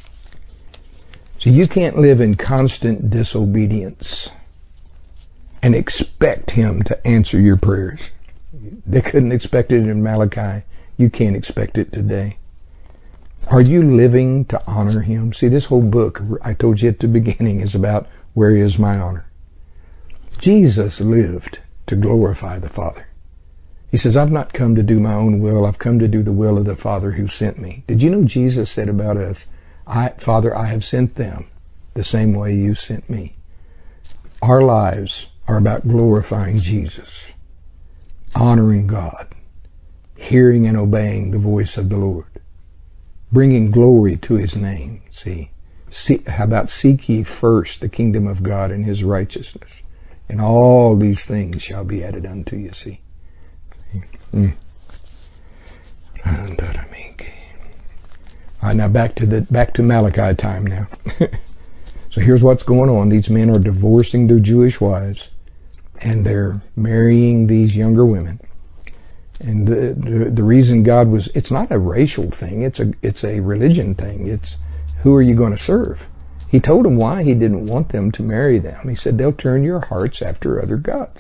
So you can't live in constant disobedience and expect him to answer your prayers. They couldn't expect it in Malachi. You can't expect it today. Are you living to honor him? See, this whole book, I told you at the beginning, is about where is my honor. Jesus lived to glorify the Father. He says, I've not come to do my own will. I've come to do the will of the Father who sent me. Did you know Jesus said about us, I, Father, I have sent them the same way you sent me. Our lives are about glorifying Jesus, honoring God, hearing and obeying the voice of the Lord, bringing glory to his name. See, see, how about seek ye first the kingdom of God and his righteousness, and all these things shall be added unto you. See. Mm. All right, now back to the back to Malachi time now. So here's what's going on. These men are divorcing their Jewish wives, and they're marrying these younger women. And the, the the reason God was, it's not a racial thing, it's a it's a religion thing. It's who are you going to serve? He told them why he didn't want them to marry them. He said, they'll turn your hearts after other gods.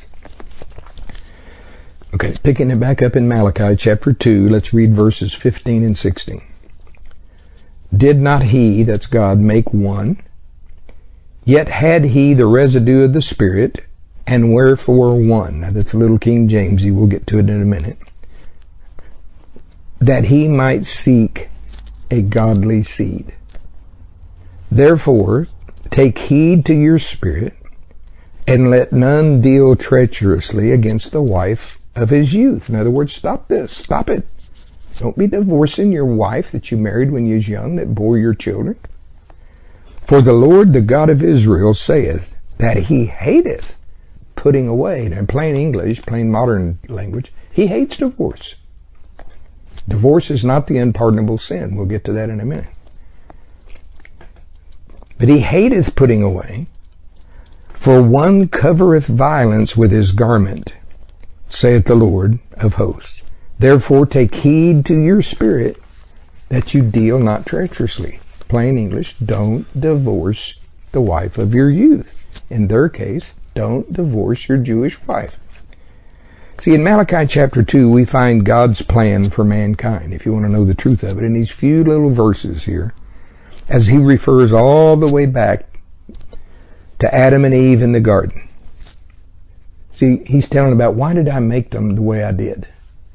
Okay, picking it back up in Malachi chapter two, let's read verses fifteen and sixteen. Did not he, that's God, make one? Yet had he the residue of the Spirit, And wherefore one. Now that's a little King Jamesy. We'll get to it in a minute. That he might seek a godly seed. Therefore, take heed to your spirit, and let none deal treacherously against the wife of his youth. In other words, stop this. Stop it. Don't be divorcing your wife that you married when you was young, that bore your children. For the Lord, the God of Israel, saith that he hateth putting away. In plain English, plain modern language, he hates divorce. Divorce is not the unpardonable sin. We'll get to that in a minute. But he hateth putting away. For one covereth violence with his garment, saith the Lord of hosts. Therefore take heed to your spirit, that you deal not treacherously. Plain English, don't divorce the wife of your youth. In their case, don't divorce your Jewish wife. See, in Malachi chapter two, we find God's plan for mankind, if you want to know the truth of it, in these few little verses here, as he refers all the way back to Adam and Eve in the garden. See, he's telling about, why did I make them the way I did?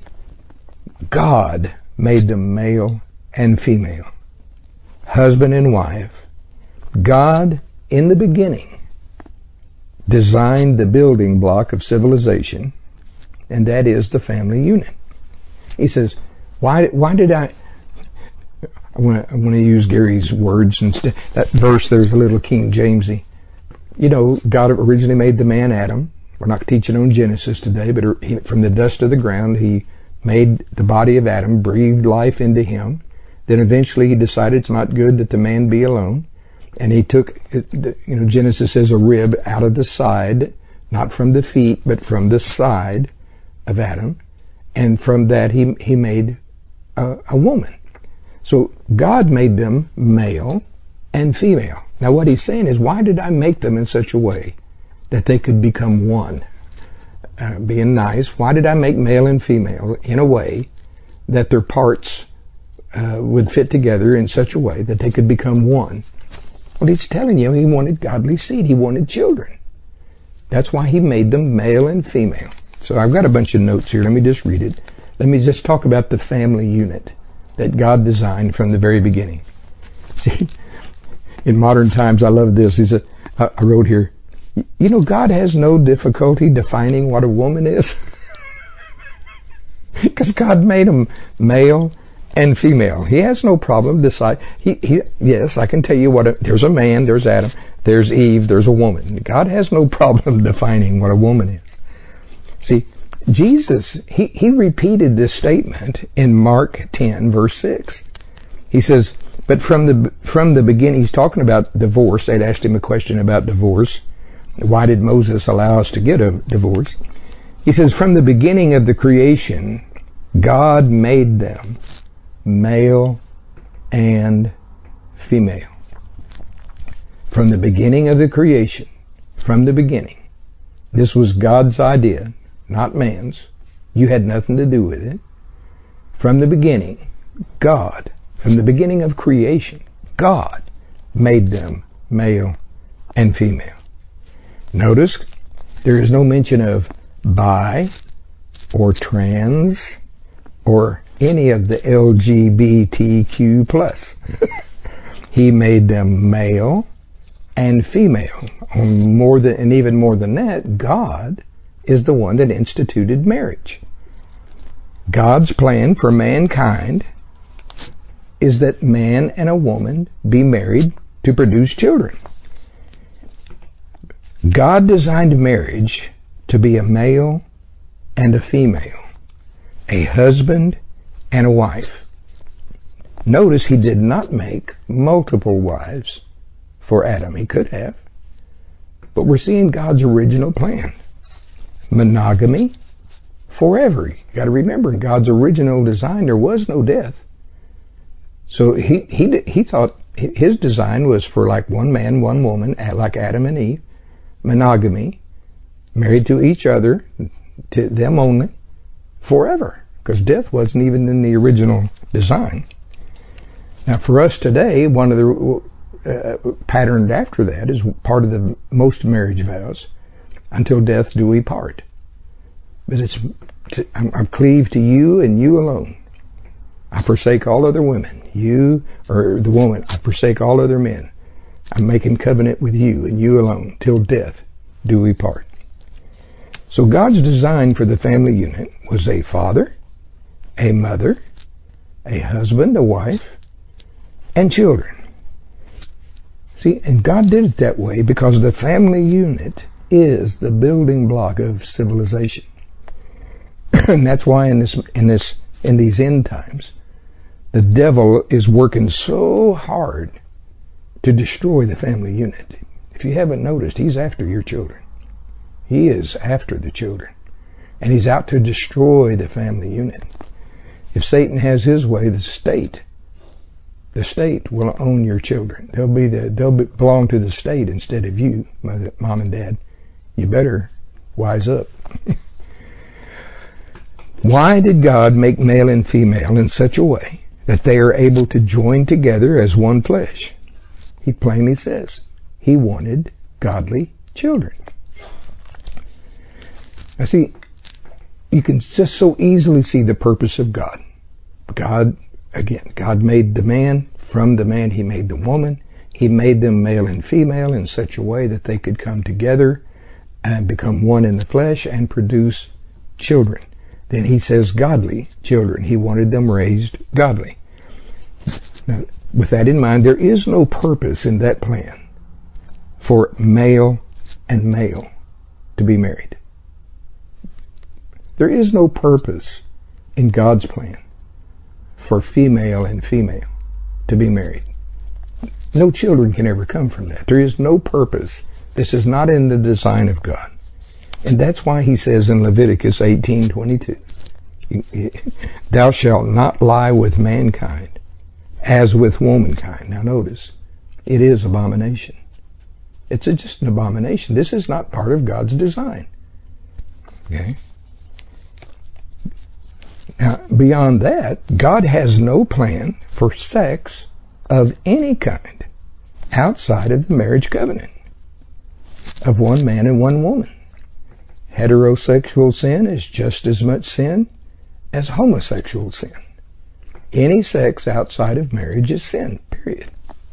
God made them male and female, husband and wife. God, in the beginning, designed the building block of civilization, and that is the family unit. He says, why, why did I... I want to, I want to use Gary's words instead. That verse, there's a little King Jamesy. You know, God originally made the man Adam. We're not teaching on Genesis today, but he, from the dust of the ground, he made the body of Adam, breathed life into him. Then eventually he decided it's not good that the man be alone. And he took, you know, Genesis says a rib out of the side, not from the feet, but from the side of Adam. And from that he, he made a, a woman. So God made them male and female. Now what he's saying is, why did I make them in such a way that they could become one? Uh, being nice, why did I make male and female in a way that their parts uh, would fit together in such a way that they could become one? Well, he's telling you he wanted godly seed. He wanted children. That's why he made them male and female. So I've got a bunch of notes here. Let me just read it. Let me just talk about the family unit that God designed from the very beginning. See, in modern times, I love this. He said, I wrote here, you know, God has no difficulty defining what a woman is. Because God made them male and female. He has no problem decide. He, he, yes, I can tell you what a, there's a man, there's Adam, there's Eve, there's a woman. God has no problem defining what a woman is. See, Jesus, he, he repeated this statement in Mark ten, verse six. He says, but from the, from the beginning, he's talking about divorce. They'd asked him a question about divorce. Why did Moses allow us to get a divorce? He says, from the beginning of the creation, God made them male and female. From the beginning of the creation, from the beginning, this was God's idea, not man's. You had nothing to do with it. From the beginning, God, from the beginning of creation, God made them male and female. Notice there is no mention of bi or trans or any of the L G B T Q plus. He made them male and female. More than, and even more than that, God is the one that instituted marriage. God's plan for mankind is that man and a woman be married to produce children. God designed marriage to be a male and a female, a husband and a wife. Notice he did not make multiple wives for Adam. He could have. But we're seeing God's original plan. Monogamy forever. You got to remember, in God's original design, there was no death. So he, he, he thought his design was for like one man, one woman, like Adam and Eve. Monogamy, married to each other, to them only, forever. Because death wasn't even in the original design. Now for us today, one of the uh, patterned after that is part of the most marriage vows until death do we part. But it's, I'm, I'm cleaved to you and you alone. I forsake all other women. You, or the woman, I forsake all other men. I'm making covenant with you and you alone. Till death do we part. So God's design for the family unit was a father, a mother, a husband, a wife, and children. See, and God did it that way because the family unit is the building block of civilization. And that's why in this, in this, in these end times, the devil is working so hard to destroy the family unit. If you haven't noticed, he's after your children. He is after the children. And he's out to destroy the family unit. If Satan has his way, the state, the state will own your children. They'll be the, they'll be, belong to the state instead of you, mom and dad. You better wise up. Why did God make male and female in such a way that they are able to join together as one flesh? He plainly says he wanted godly children. Now see, you can just so easily see the purpose of God. God, again, God made the man. From the man he made the woman. He made them male and female in such a way that they could come together and become one in the flesh and produce children. Then he says godly children. He wanted them raised godly. Now, with that in mind, there is no purpose in that plan for male and male to be married. There is no purpose in God's plan for female and female to be married. No children can ever come from that. There is no purpose. This is not in the design of God. And that's why he says in Leviticus eighteen twenty-two, thou shalt not lie with mankind as with womankind. Now notice, it is abomination. It's a, just an abomination. This is not part of God's design. Okay? Now, beyond that, God has no plan for sex of any kind outside of the marriage covenant of one man and one woman. Heterosexual sin is just as much sin as homosexual sin. Any sex outside of marriage is sin, period.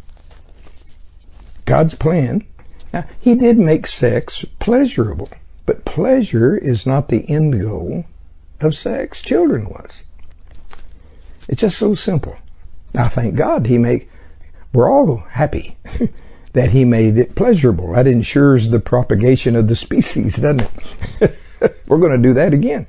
God's plan, now, he did make sex pleasurable, but pleasure is not the end goal of sex. Children was. It's just so simple. Now, thank God he made, we're all happy that he made it pleasurable. That ensures the propagation of the species, doesn't it? We're going to do that again.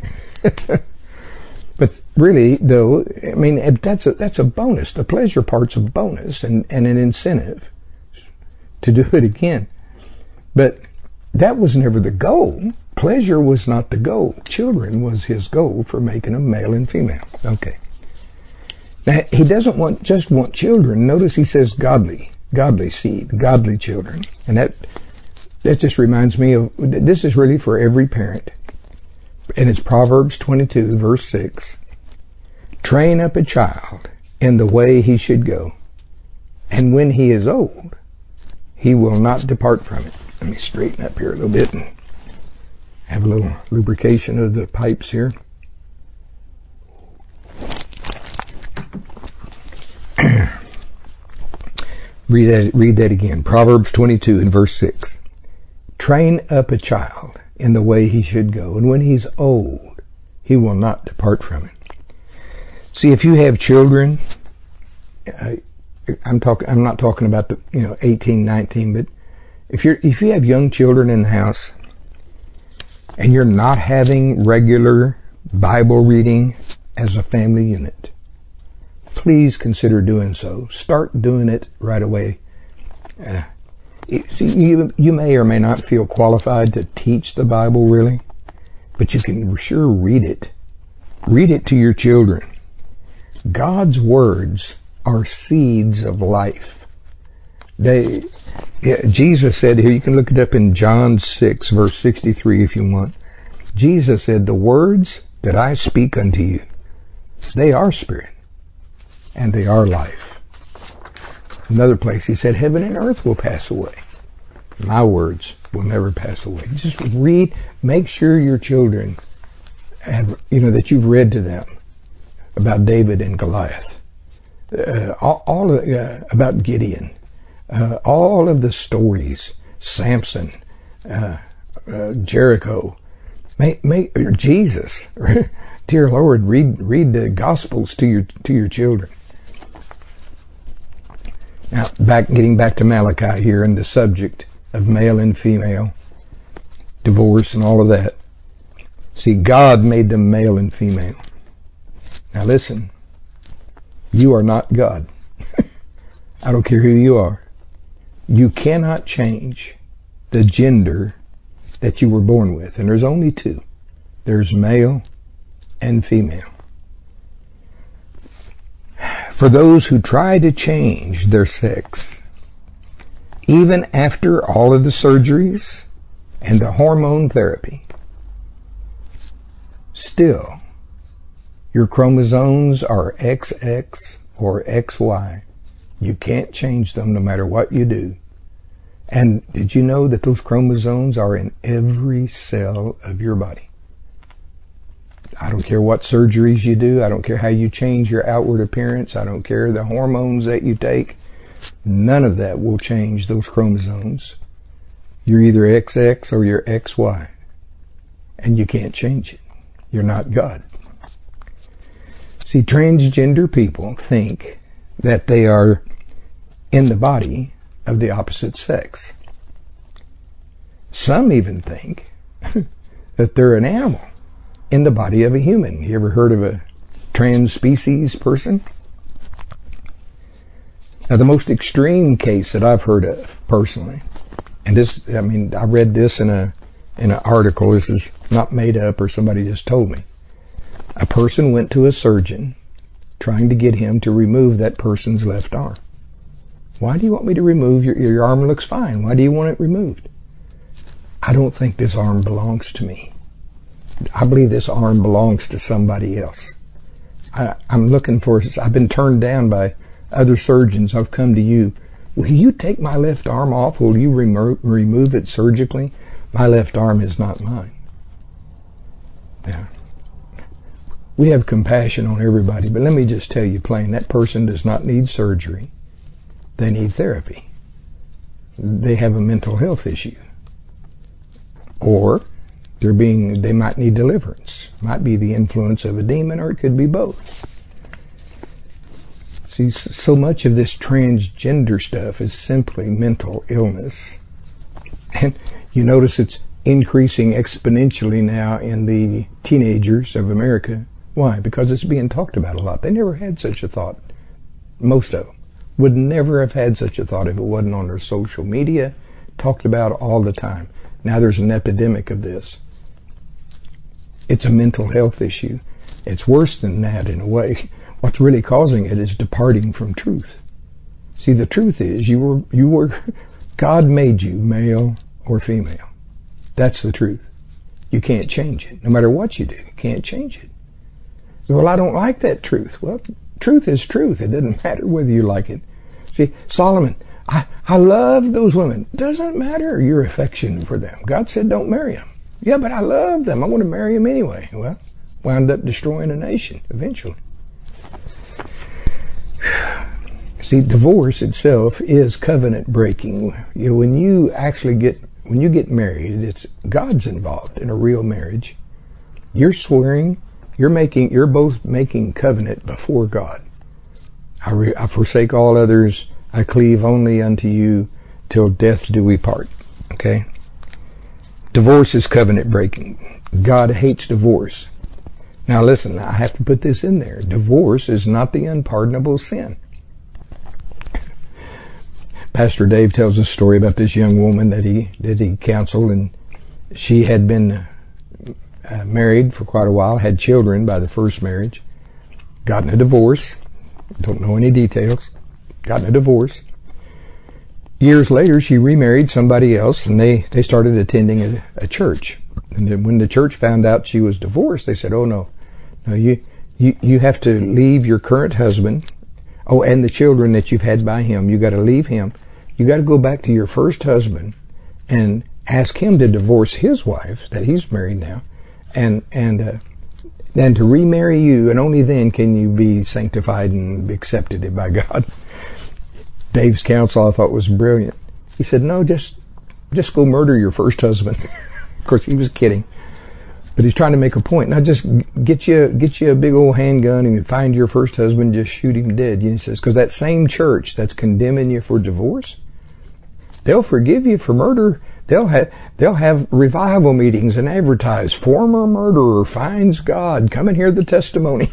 But really, though, I mean, that's a, that's a bonus. The pleasure part's a bonus and, and an incentive to do it again. But that was never the goal. Pleasure was not the goal. Children was his goal for making them male and female. Okay. Now, he doesn't want just want children. Notice he says godly, godly seed, godly children. And that that just reminds me of, this is really for every parent. And it's Proverbs twenty-two, verse six. Train up a child in the way he should go, and when he is old, he will not depart from it. Let me straighten up here a little bit and have a little lubrication of the pipes here. Read that, read that again. Proverbs twenty-two and verse six. Train up a child in the way he should go, and when he's old, he will not depart from it. See, if you have children, uh, I'm talking, I'm not talking about the, you know, eighteen, nineteen, but if you're, if you have young children in the house, and you're not having regular Bible reading as a family unit, please consider doing so. Start doing it right away. Uh, see, you, you may or may not feel qualified to teach the Bible really, but you can sure read it. Read it to your children. God's words are seeds of life. They, yeah, Jesus said here, you can look it up in John six, verse sixty-three if you want. Jesus said, the words that I speak unto you, they are spirit, and they are life. Another place he said, heaven and earth will pass away. My words will never pass away. Just read, make sure your children have, you know, that you've read to them about David and Goliath, uh, all, all of, uh, about Gideon, uh, all of the stories, Samson, uh, uh, Jericho, make, make, Jesus, dear Lord, read, read the Gospels to your, to your children. Now, back, getting back to Malachi here and the subject of male and female, divorce and all of that. See, God made them male and female. Now listen, you are not God. I don't care who you are. You cannot change the gender that you were born with. And there's only two. There's male and female. For those who try to change their sex, even after all of the surgeries and the hormone therapy, still, your chromosomes are X X or X Y. You can't change them no matter what you do. And did you know that those chromosomes are in every cell of your body? I don't care what surgeries you do. I don't care how you change your outward appearance. I don't care the hormones that you take. None of that will change those chromosomes. You're either X X or you're X Y. And you can't change it. You're not God. See, transgender people think that they are in the body of the opposite sex. Some even think that they're an animal in the body of a human. You ever heard of a trans-species person? Now, the most extreme case that I've heard of personally, and this, I mean, I read this in a in an article. This is not made up or somebody just told me. A person went to a surgeon trying to get him to remove that person's left arm. Why do you want me to remove your, your arm looks fine. Why do you want it removed? I don't think this arm belongs to me. I believe this arm belongs to somebody else. I, I'm looking for, I've been turned down by other surgeons. I've come to you. Will you take my left arm off? Will you remo- remove it surgically? My left arm is not mine. Yeah. We have compassion on everybody, but let me just tell you plain, that person does not need surgery. They need therapy. They have a mental health issue. Or they're being, they might need deliverance. Might be the influence of a demon, or it could be both. See, so much of this transgender stuff is simply mental illness. And you notice it's increasing exponentially now in the teenagers of America. Why? Because it's being talked about a lot. They never had such a thought. Most of them would never have had such a thought if it wasn't on their social media, talked about all the time. Now there's an epidemic of this. It's a mental health issue. It's worse than that in a way. What's really causing it is departing from truth. See, the truth is you were, you were, God made you male or female. That's the truth. You can't change it. No matter what you do, you can't change it. Well, I don't like that truth. Well, truth is truth. It doesn't matter whether you like it. See, Solomon, I, I love those women. Doesn't matter your affection for them. God said don't marry them. Yeah, but I love them. I want to marry them anyway. Well, wound up destroying a nation eventually. See, divorce itself is covenant breaking. You know, when you actually get, when you get married, it's God's involved in a real marriage. You're swearing, you're making, you're both making covenant before God. I, re, I forsake all others. I cleave only unto you till death do we part. Okay? Divorce is covenant breaking. God hates divorce. Now listen, I have to put this in there. Divorce is not the unpardonable sin. Pastor Dave tells a story about this young woman that he that he counseled, and she had been uh, married for quite a while, had children by the first marriage, gotten a divorce, don't know any details, gotten a divorce. Years later, she remarried somebody else, and they, they started attending a, a church. And then when the church found out she was divorced, they said, oh no, no, you, you, you have to leave your current husband, oh, and the children that you've had by him, you got to leave him. You got to go back to your first husband and, ask him to divorce his wife that he's married now, and and uh, then to remarry you, and only then can you be sanctified and accepted by God. Dave's counsel I thought was brilliant. He said, no, just just go murder your first husband. Of course, he was kidding, but he's trying to make a point. Now, just get you get you a big old handgun and you find your first husband, just shoot him dead. He says, because that same church that's condemning you for divorce, they'll forgive you for murder. They'll have they'll have revival meetings and advertise, former murderer finds God, come and hear the testimony.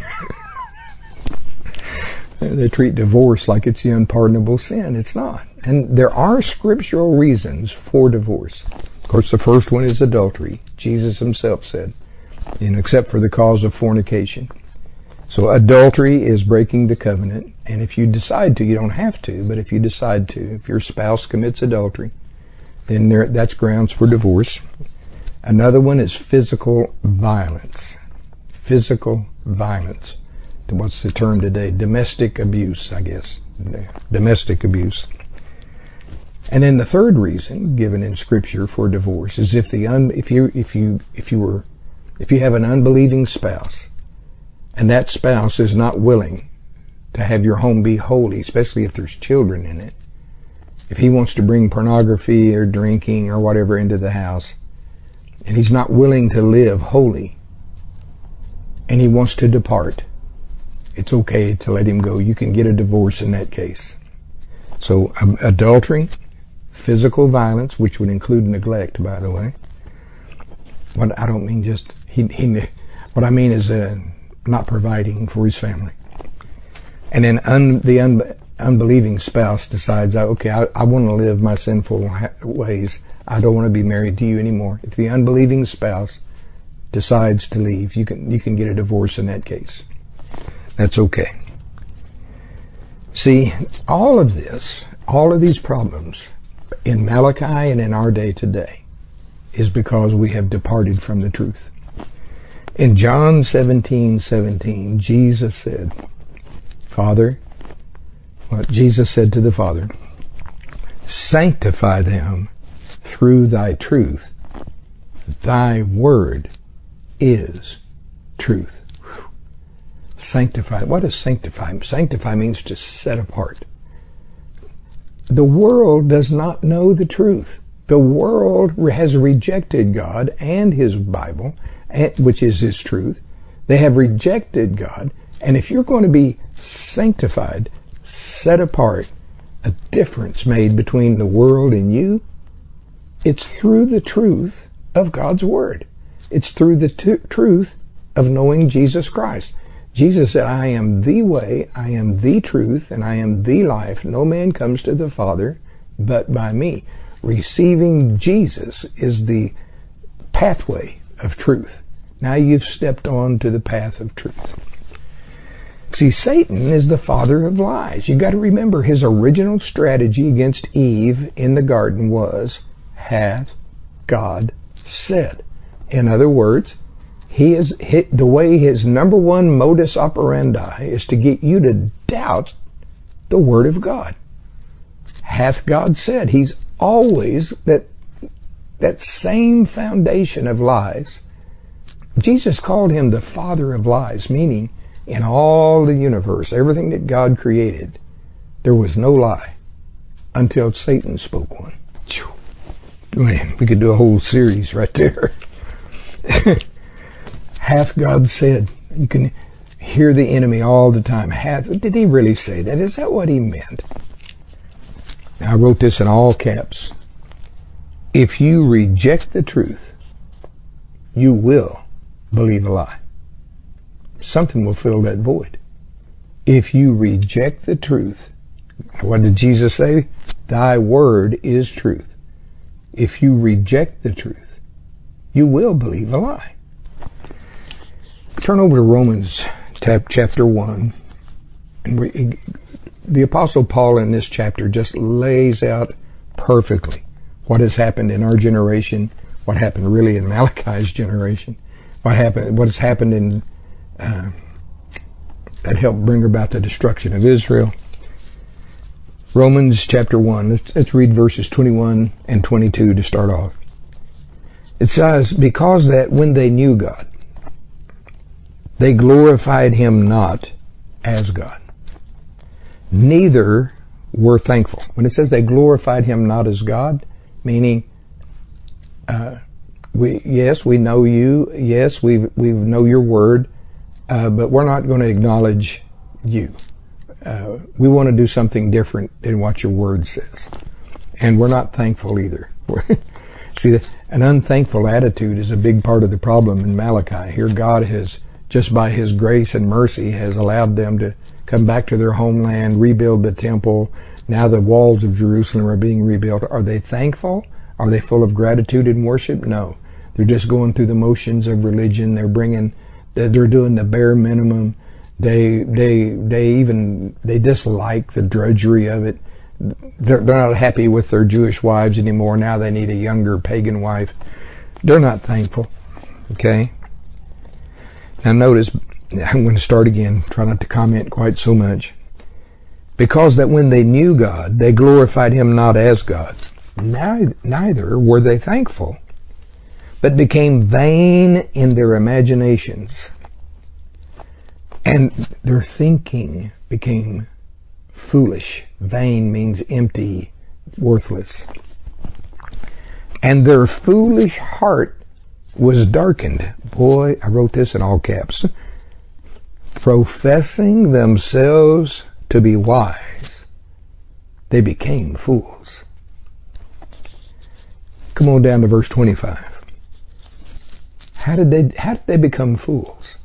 They treat divorce like it's the unpardonable sin. It's not. And there are scriptural reasons for divorce. Of course, the first one is adultery. Jesus himself said, you know, except for the cause of fornication. So adultery is breaking the covenant. And if you decide to, you don't have to, but if you decide to, if your spouse commits adultery, then there, that's grounds for divorce. Another one is physical violence. Physical violence. What's the term today? Domestic abuse, I guess. Domestic abuse. And then the third reason given in Scripture for divorce is if the un, if you if you if you were if you have an unbelieving spouse, and that spouse is not willing to have your home be holy, especially if there's children in it. If he wants to bring pornography or drinking or whatever into the house, and he's not willing to live holy, and he wants to depart, it's okay to let him go. You can get a divorce in that case. So um, adultery, physical violence, which would include neglect, by the way. What I don't mean just he. he what I mean is uh, not providing for his family. And then un, the un, unbelieving spouse decides, okay, I, I want to live my sinful ha- ways. I don't want to be married to you anymore. If the unbelieving spouse decides to leave, you can you can get a divorce in that case. That's okay. See, all of this, all of these problems in Malachi and in our day today is because we have departed from the truth. In John seventeen seventeen, Jesus said, Father, well, Jesus said to the Father, sanctify them through thy truth. Thy word is truth. Sanctify. What does sanctify? Sanctify means to set apart. The world does not know the truth. The world has rejected God and His Bible, which is His truth. They have rejected God. And if you're going to be sanctified, set apart, a difference made between the world and you, it's through the truth of God's Word. It's through the t- truth of knowing Jesus Christ. Jesus said, I am the way, I am the truth, and I am the life. No man comes to the Father but by me. Receiving Jesus is the pathway of truth. Now you've stepped on to the path of truth. See, Satan is the father of lies. You've got to remember his original strategy against Eve in the garden was, hath God said. In other words, He is hit, the way his number one modus operandi is to get you to doubt the Word of God. Hath God said? He's always that that same foundation of lies. Jesus called him the father of lies, meaning in all the universe, everything that God created, there was no lie until Satan spoke one. Man, we could do a whole series right there. Hath God said? You can hear the enemy all the time. Hath, did he really say that? Is that what he meant? Now, I wrote this in all caps. If you reject the truth, you will believe a lie. Something will fill that void. If you reject the truth, what did Jesus say? Thy word is truth. If you reject the truth, you will believe a lie. Turn over to Romans chapter one. And we, the Apostle Paul in this chapter just lays out perfectly what has happened in our generation, what happened really in Malachi's generation, what happened, what has happened in uh, that helped bring about the destruction of Israel. Romans chapter one. Let's, let's read verses twenty-one and twenty-two to start off. It says, because that when they knew God, they glorified him not as God. Neither were thankful. When it says they glorified him not as God, meaning, uh, we, yes, we know you. Yes, we we know your word, uh, but we're not going to acknowledge you. Uh, we want to do something different than what your word says. And we're not thankful either. See, an unthankful attitude is a big part of the problem in Malachi. Here God has, just by his grace and mercy, has allowed them to come back to their homeland, rebuild the temple. Now the walls of Jerusalem are being rebuilt. Are they thankful? Are they full of gratitude and worship? No. They're just going through the motions of religion. They're bringing, they're doing the bare minimum. They, they, they even, they dislike the drudgery of it. They're, they're not happy with their Jewish wives anymore. Now they need a younger pagan wife. They're not thankful. Okay? Now notice, I'm going to start again. Try not to comment quite so much. Because that when they knew God, they glorified him not as God. Neither were they thankful, but became vain in their imaginations. And their thinking became foolish. Vain means empty, worthless. And their foolish heart was darkened. Boy, I wrote this in all caps. Professing themselves to be wise, they became fools. Come on down to verse twenty-five. How did they, how did they become fools?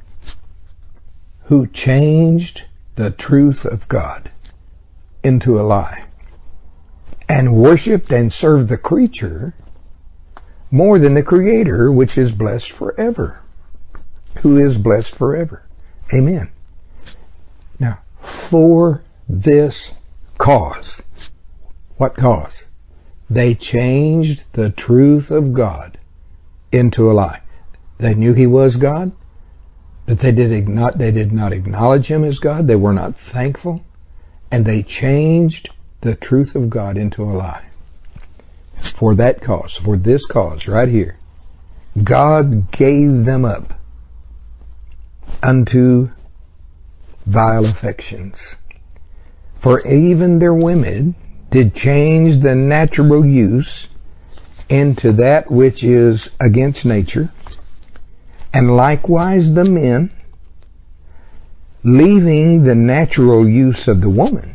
Who changed the truth of God into a lie, and worshipped and served the creature more than the Creator, which is blessed forever. Who is blessed forever. Amen. Now, for this cause, what cause? They changed the truth of God into a lie. They knew he was God, but they did not, they did not acknowledge him as God. They were not thankful, and they changed the truth of God into a lie. For that cause, for this cause right here, God gave them up unto vile affections. For even their women did change the natural use into that which is against nature, and likewise the men, leaving the natural use of the woman,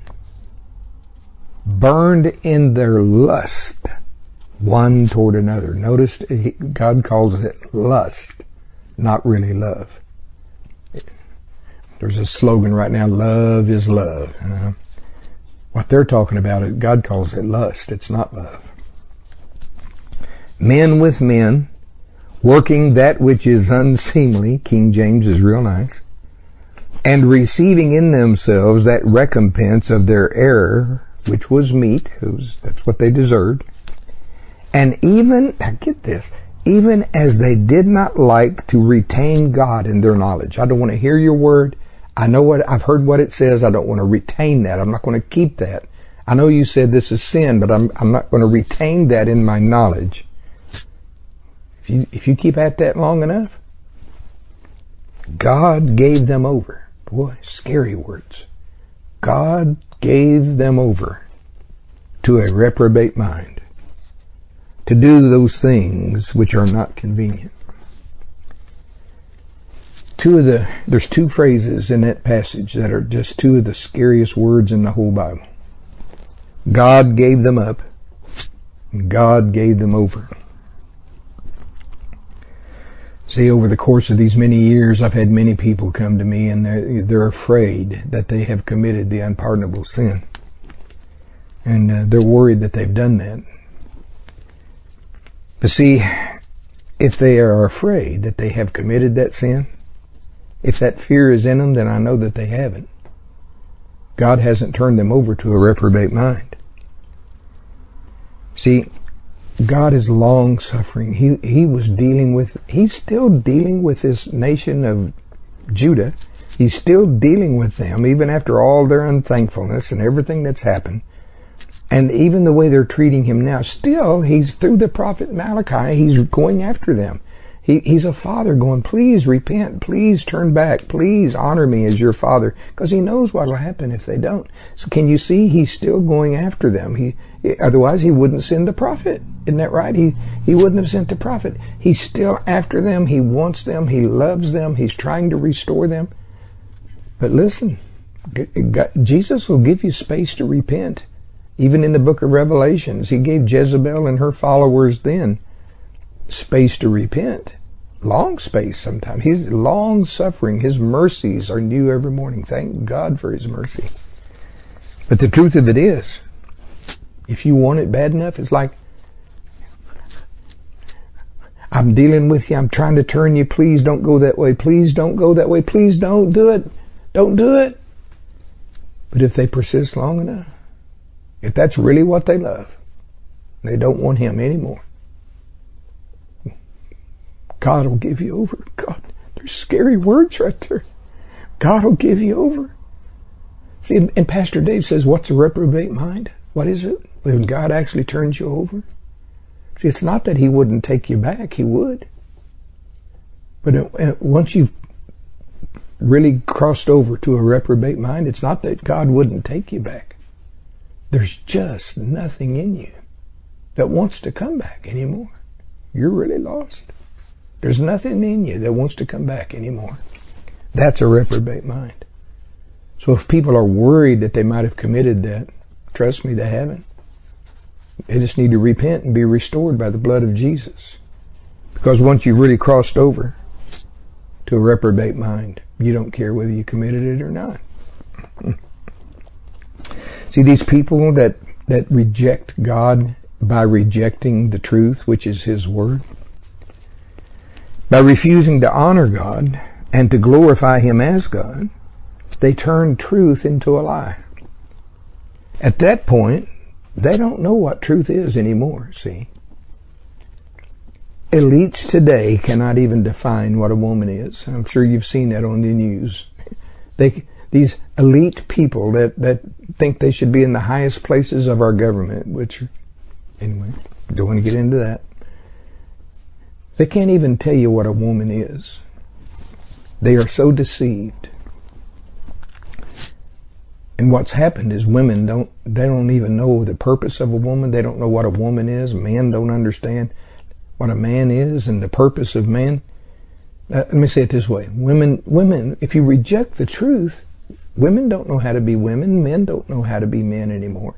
burned in their lust one toward another. Notice God calls it lust, not really love. There's a slogan right now, love is love. Uh, what they're talking about, is God calls it lust. It's not love. Men with men, working that which is unseemly, King James is real nice, and receiving in themselves that recompense of their error, which was meat. It was, that's what they deserved. And even, now get this, even as they did not like to retain God in their knowledge. I don't want to hear your word. I know what, I've heard what it says. I don't want to retain that. I'm not going to keep that. I know you said this is sin, but I'm, I'm not going to retain that in my knowledge. If you, if you keep at that long enough, God gave them over. Boy, scary words. God gave them over to a reprobate mind, to do those things which are not convenient. Two of the, there's two phrases in that passage that are just two of the scariest words in the whole Bible. God gave them up, and God gave them over. See, over the course of these many years, I've had many people come to me, and they're, they're afraid that they have committed the unpardonable sin. And uh, they're worried that they've done that. But see, if they are afraid that they have committed that sin, if that fear is in them, then I know that they haven't. God hasn't turned them over to a reprobate mind. See, God is long suffering. He he was dealing with, he's still dealing with this nation of Judah. He's still dealing with them, even after all their unthankfulness and everything that's happened. And even the way they're treating him now, still, he's through the prophet Malachi, he's going after them. He, he's a father going, please repent, please turn back, please honor me as your father, because he knows what will happen if they don't. So can you see he's still going after them? He, otherwise he wouldn't send the prophet. Isn't that right? He, he wouldn't have sent the prophet. He's still after them. He wants them. He loves them. He's trying to restore them. But listen, God, Jesus will give you space to repent. Even in the book of Revelations, he gave Jezebel and her followers then space to repent. Long space sometimes. He's long suffering. His mercies are new every morning. Thank God for his mercy. But the truth of it is, if you want it bad enough, it's like, I'm dealing with you. I'm trying to turn you. Please don't go that way. Please don't go that way. Please don't do it. Don't do it. But if they persist long enough, if that's really what they love, they don't want him anymore, God will give you over. God, there's scary words right there. God will give you over. See, and Pastor Dave says, what's a reprobate mind? What is it? When God actually turns you over? See, it's not that he wouldn't take you back. He would. But it, once you've really crossed over to a reprobate mind, it's not that God wouldn't take you back. There's just nothing in you that wants to come back anymore. You're really lost. There's nothing in you that wants to come back anymore. That's a reprobate mind. So if people are worried that they might have committed that, trust me, they haven't. They just need to repent and be restored by the blood of Jesus. Because once you've really crossed over to a reprobate mind, you don't care whether you committed it or not. See, these people that, that reject God by rejecting the truth, which is his word, by refusing to honor God and to glorify him as God, they turn truth into a lie. At that point, they don't know what truth is anymore, see. Elites today cannot even define what a woman is. I'm sure you've seen that on the news. They, these elite people that, that think they should be in the highest places of our government, which, anyway, don't want to get into that. They can't even tell you what a woman is. They are so deceived. And what's happened is women don't, they don't even know the purpose of a woman. They don't know what a woman is. Men don't understand what a man is and the purpose of man. Uh, let me say it this way. Women, women, if you reject the truth, women don't know how to be women. Men don't know how to be men anymore.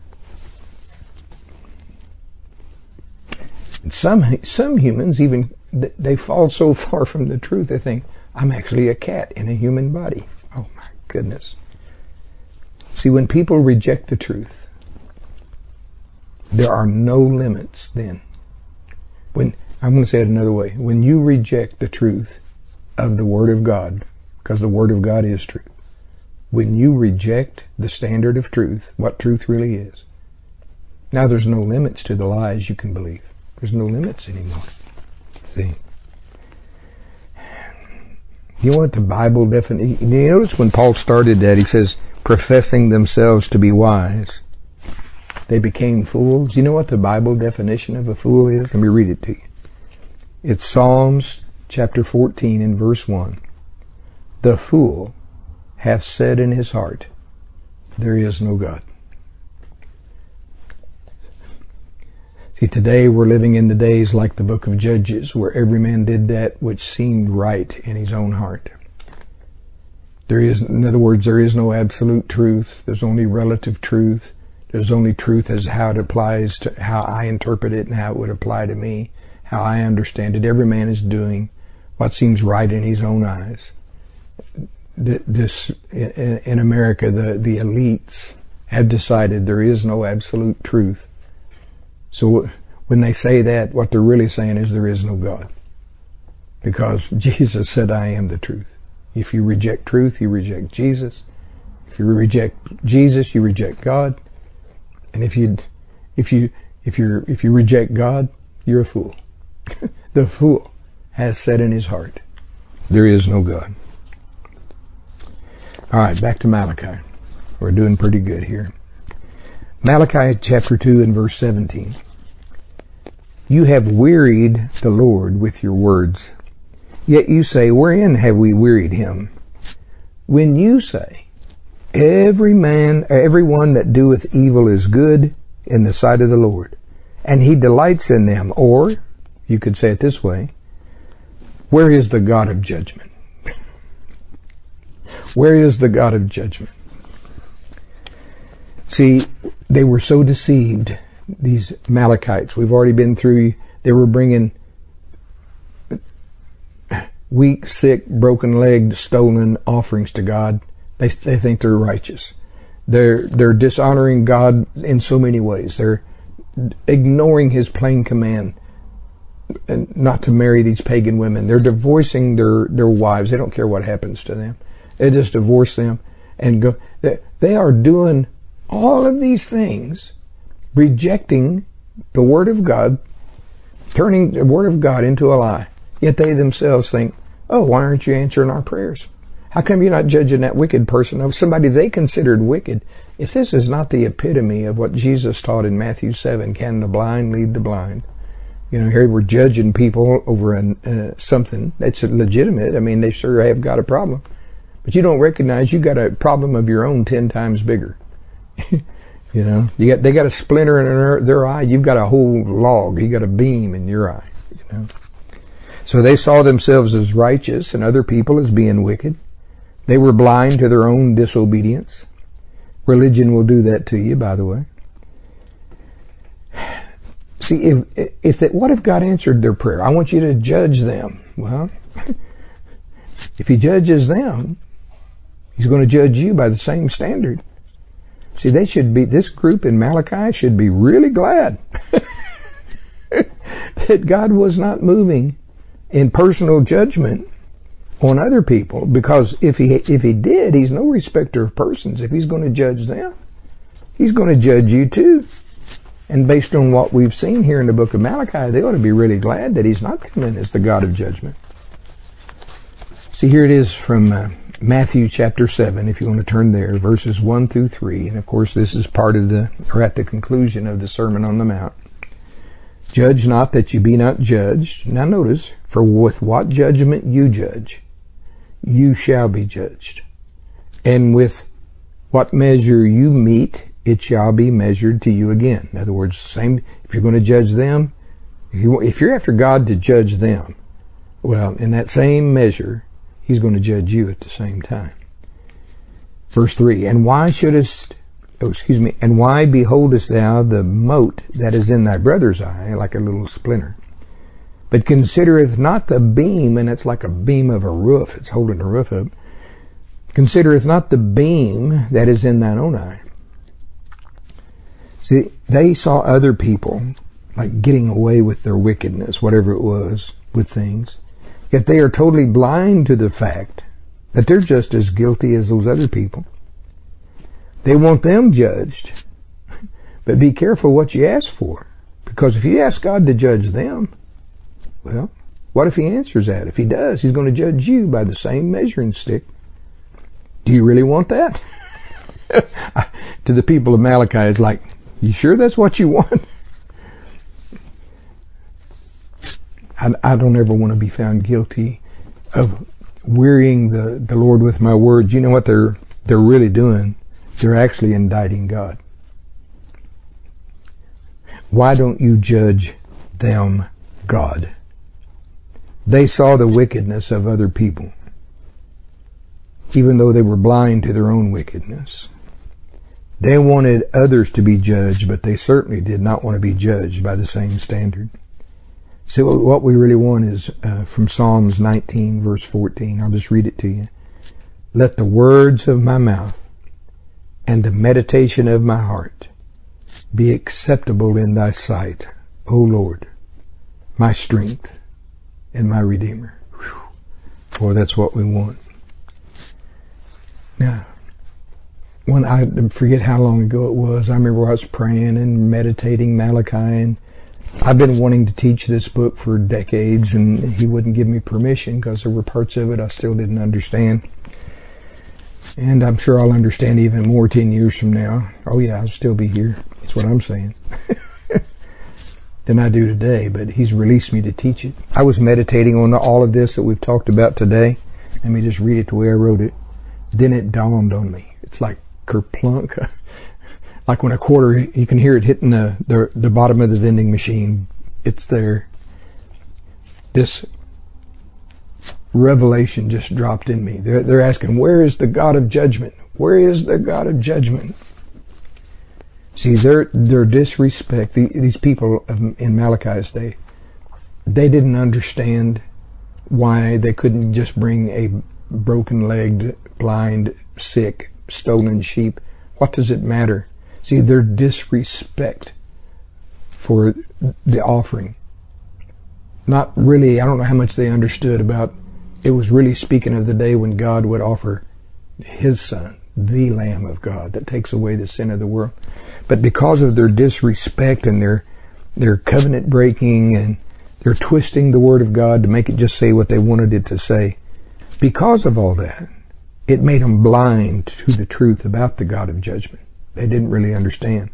And some, some humans even, they fall so far from the truth, they think, I'm actually a cat in a human body. Oh my goodness. See, when people reject the truth, there are no limits then. When, I'm going to say it another way. When you reject the truth of the Word of God, because the Word of God is truth, when you reject the standard of truth, what truth really is, now there's no limits to the lies you can believe. There's no limits anymore. See? You know what the Bible definition, you notice when Paul started that, he says, professing themselves to be wise, they became fools. You know what the Bible definition of a fool is? Let me read it to you. It's Psalms chapter fourteen and verse one. The fool hath said in his heart, there is no God. See, today we're living in the days like the book of Judges, where every man did that which seemed right in his own heart. There is, in other words, there is no absolute truth. There's only relative truth. There's only truth as how it applies to how I interpret it and how it would apply to me, how I understand it. Every man is doing what seems right in his own eyes. This, in America, the, the elites have decided there is no absolute truth. So when they say that, what they're really saying is there is no God. Because Jesus said, I am the truth. If you reject truth, you reject Jesus. If you reject Jesus, you reject God. And if you, if you, if you're, if you reject God, you're a fool. The fool has said in his heart, there is no God. All right, back to Malachi. We're doing pretty good here. Malachi chapter two and verse seventeen. You have wearied the Lord with your words. Yet you say, wherein have we wearied him? When you say, every man, every one that doeth evil is good in the sight of the Lord, and he delights in them. Or, you could say it this way, where is the God of judgment? Where is the God of judgment? See, they were so deceived, these Amalekites. We've already been through, they were bringing weak, sick, broken-legged, stolen offerings to God. They they think they're righteous. They're they're dishonoring God in so many ways. They're ignoring His plain command and not to marry these pagan women. They're divorcing their their wives. They don't care what happens to them. They just divorce them and go. They, they are doing all of these things, rejecting the Word of God, turning the Word of God into a lie. Yet they themselves think, oh, why aren't you answering our prayers? How come you're not judging that wicked person of somebody they considered wicked? If this is not the epitome of what Jesus taught in Matthew seven, can the blind lead the blind? You know, here we're judging people over an, uh, something that's legitimate. I mean, they sure have got a problem. But you don't recognize you got a problem of your own ten times bigger. You know, you got, they got a splinter in their, their eye. You've got a whole log. You got a beam in your eye, you know. So they saw themselves as righteous and other people as being wicked. They were blind to their own disobedience. Religion will do that to you, by the way. See, if, if that, what if God answered their prayer? I want you to judge them. Well, if He judges them, He's going to judge you by the same standard. See, they should be, this group in Malachi should be really glad that God was not moving in personal judgment on other people, because if he if he did, He's no respecter of persons. If He's going to judge them, He's going to judge you too. And based on what we've seen here in the book of Malachi, they ought to be really glad that He's not coming as the God of judgment. See, here it is from uh, Matthew chapter seven, if you want to turn there, verses one through three. And of course, this is part of the, or at the conclusion of the Sermon on the Mount. Judge not that you be not judged. Now notice, for with what judgment you judge, you shall be judged. And with what measure you meet, it shall be measured to you again. In other words, same. If you're going to judge them, if, you, if you're after God to judge them, well, in that same measure, He's going to judge you at the same time. Verse three, and why shouldest, oh, excuse me, and why beholdest thou the mote that is in thy brother's eye, like a little splinter, but considereth not the beam, and it's like a beam of a roof, it's holding the roof up, considereth not the beam that is in thine own eye. See, they saw other people like getting away with their wickedness, whatever it was, with things. Yet they are totally blind to the fact that they're just as guilty as those other people. They want them judged. But be careful what you ask for. Because if you ask God to judge them, well, what if He answers that? If He does, He's going to judge you by the same measuring stick. Do you really want that? To the people of Malachi, it's like, you sure that's what you want? I, I don't ever want to be found guilty of wearying the, the Lord with my words. You know what they're they're really doing? They're actually indicting God. Why don't you judge them, God? They saw the wickedness of other people, even though they were blind to their own wickedness. They wanted others to be judged, but they certainly did not want to be judged by the same standard. So what we really want is uh, from Psalms nineteen, verse fourteen. I'll just read it to you. Let the words of my mouth and the meditation of my heart be acceptable in thy sight, O Lord, my strength and my Redeemer. Whew. Boy, that's what we want. Now, when I forget how long ago it was, I remember I was praying and meditating Malachi, and I've been wanting to teach this book for decades, and he wouldn't give me permission because there were parts of it I still didn't understand. And I'm sure I'll understand even more ten years from now. Oh yeah, I'll still be here. That's what I'm saying. Than I do today, but He's released me to teach it. I was meditating on all of this that we've talked about today. Let me just read it the way I wrote it. Then it dawned on me. It's like kerplunk. Like when a quarter, you can hear it hitting the, the, the bottom of the vending machine. It's there. This revelation just dropped in me. They're, they're asking, where is the God of judgment? Where is the God of judgment? See, their their disrespect, the, these people in Malachi's day, they didn't understand why they couldn't just bring a broken-legged, blind, sick, stolen sheep. What does it matter? See, their disrespect for the offering. Not really, I don't know how much they understood about, it was really speaking of the day when God would offer His Son, the Lamb of God, that takes away the sin of the world. But because of their disrespect and their their covenant breaking and their twisting the Word of God to make it just say what they wanted it to say, because of all that, it made them blind to the truth about the God of judgment. They didn't really understand.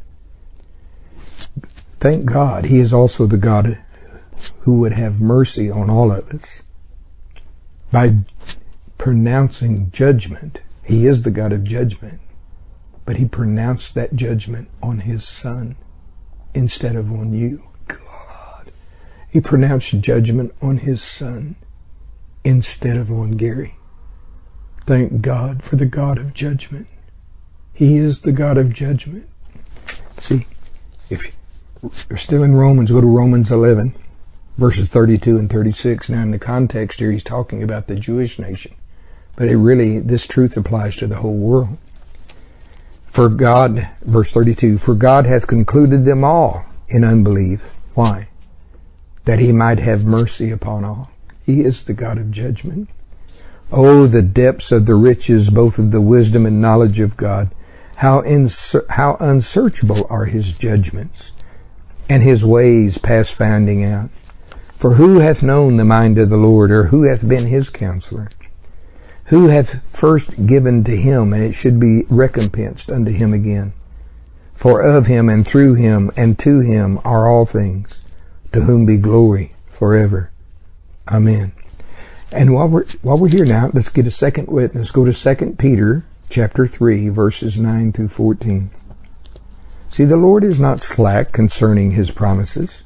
Thank God He is also the God who would have mercy on all of us. By pronouncing judgment, He is the God of judgment. But He pronounced that judgment on His Son instead of on you. God. He pronounced judgment on His Son instead of on Gary. Thank God for the God of judgment. He is the God of judgment. See, if you're still in Romans, go to Romans eleven, verses thirty-two and thirty-six. Now in the context here, he's talking about the Jewish nation. But it really, this truth applies to the whole world. For God, verse thirty-two, for God hath concluded them all in unbelief. Why? That He might have mercy upon all. He is the God of judgment. Oh, the depths of the riches, both of the wisdom and knowledge of God. How, inser- how unsearchable are His judgments, and His ways past finding out. For who hath known the mind of the Lord, or who hath been His counselor? Who hath first given to Him, and it should be recompensed unto Him again? For of Him, and through Him, and to Him are all things, to whom be glory forever. Amen. And while we're while we're here now, let's get a second witness. Go to Second Peter chapter three, verses nine through fourteen. See, the Lord is not slack concerning His promises,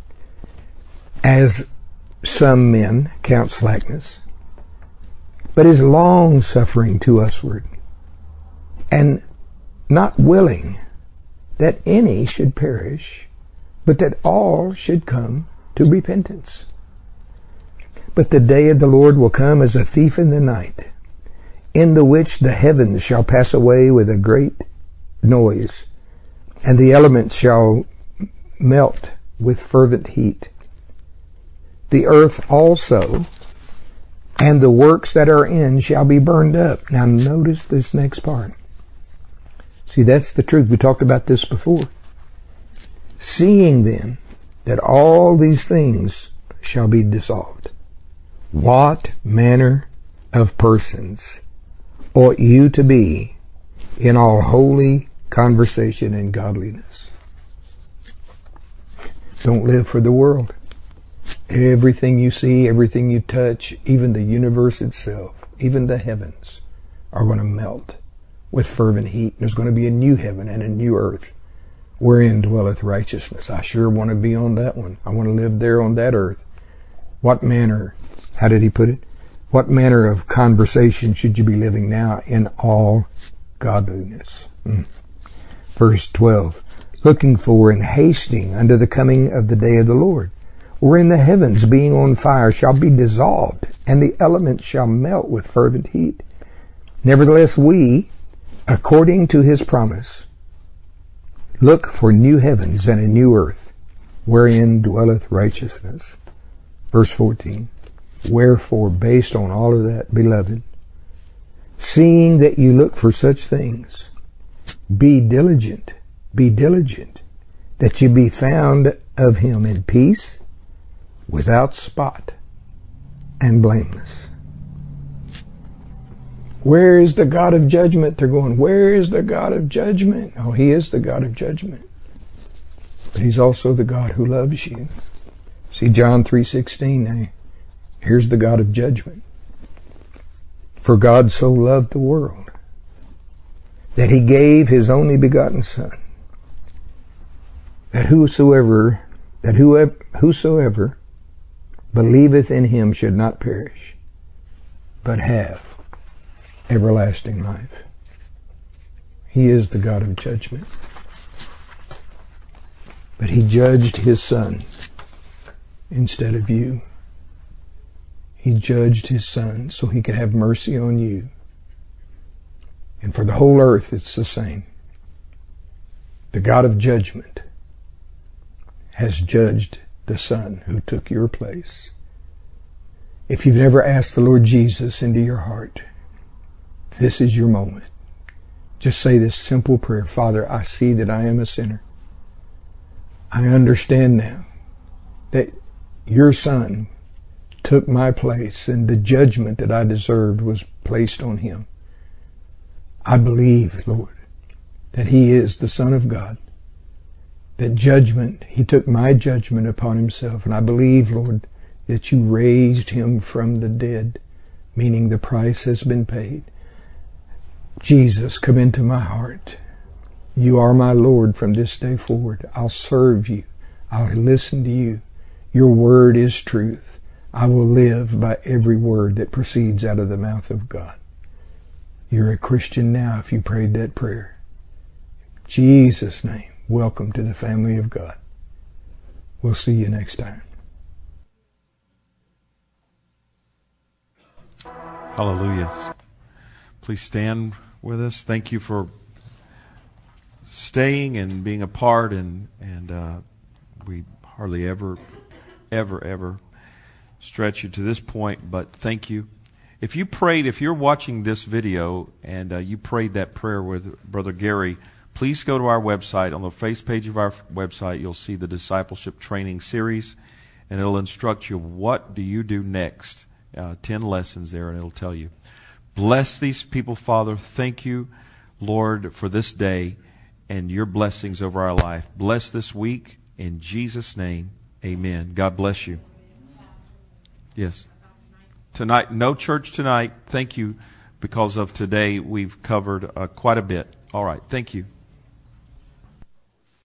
as some men count slackness, but is long-suffering to usward, and not willing that any should perish, but that all should come to repentance. But the day of the Lord will come as a thief in the night, in the which the heavens shall pass away with a great noise, and the elements shall melt with fervent heat. The earth also and the works that are in shall be burned up. Now notice this next part. See, that's the truth. We talked about this before. Seeing then that all these things shall be dissolved, what manner of persons ought you to be in all holy conversation and godliness? Don't live for the world. Everything you see, everything you touch, even the universe itself, even the heavens, are going to melt with fervent heat. There's going to be a new heaven and a new earth wherein dwelleth righteousness. I sure want to be on that one. I want to live there on that earth. What manner, how did he put it? What manner of conversation should you be living now in all godliness? Mm. Verse twelve, looking for and hasting unto the coming of the day of the Lord, wherein the heavens being on fire shall be dissolved, and the elements shall melt with fervent heat. Nevertheless we, according to His promise, look for new heavens and a new earth, wherein dwelleth righteousness. Verse fourteen, wherefore, based on all of that, beloved, seeing that you look for such things, be diligent, be diligent, that you be found of Him in peace, without spot, and blameless. Where is the God of judgment? They're going, where is the God of judgment? Oh, He is the God of judgment. But He's also the God who loves you. See John three sixteen now. Here's the God of judgment. For God so loved the world that He gave His only begotten Son, that whosoever that whoever, whosoever believeth in Him should not perish, but have everlasting life. He is the God of judgment. But He judged His Son instead of you. He judged His Son so He could have mercy on you. And for the whole earth it's the same. The God of judgment has judged the Son who took your place. If you've never asked the Lord Jesus into your heart, this is your moment. Just say this simple prayer. Father, I see that I am a sinner. I understand now that your Son took my place and the judgment that I deserved was placed on Him. I believe, Lord, that He is the Son of God. That judgment, He took my judgment upon Himself. And I believe, Lord, that you raised Him from the dead, meaning the price has been paid. Jesus, come into my heart. You are my Lord from this day forward. I'll serve you. I'll listen to you. Your word is truth. I will live by every word that proceeds out of the mouth of God. You're a Christian now if you prayed that prayer. In Jesus' name, welcome to the family of God. We'll see you next time. Hallelujah. Please stand with us. Thank you for staying and being a part, and and uh, we hardly ever, ever, ever stretch you to this point, but thank you. If you prayed, if you're watching this video and uh, you prayed that prayer with Brother Gary, please go to our website. On the face page of our website, you'll see the Discipleship Training Series, and it'll instruct you what do you do next. Uh, ten lessons there, and it'll tell you. Bless these people, Father. Thank you, Lord, for this day and your blessings over our life. Bless this week. In Jesus' name, amen. God bless you. Yes. Tonight, no church tonight. Thank you. Because of today, we've covered uh, quite a bit. All right. Thank you.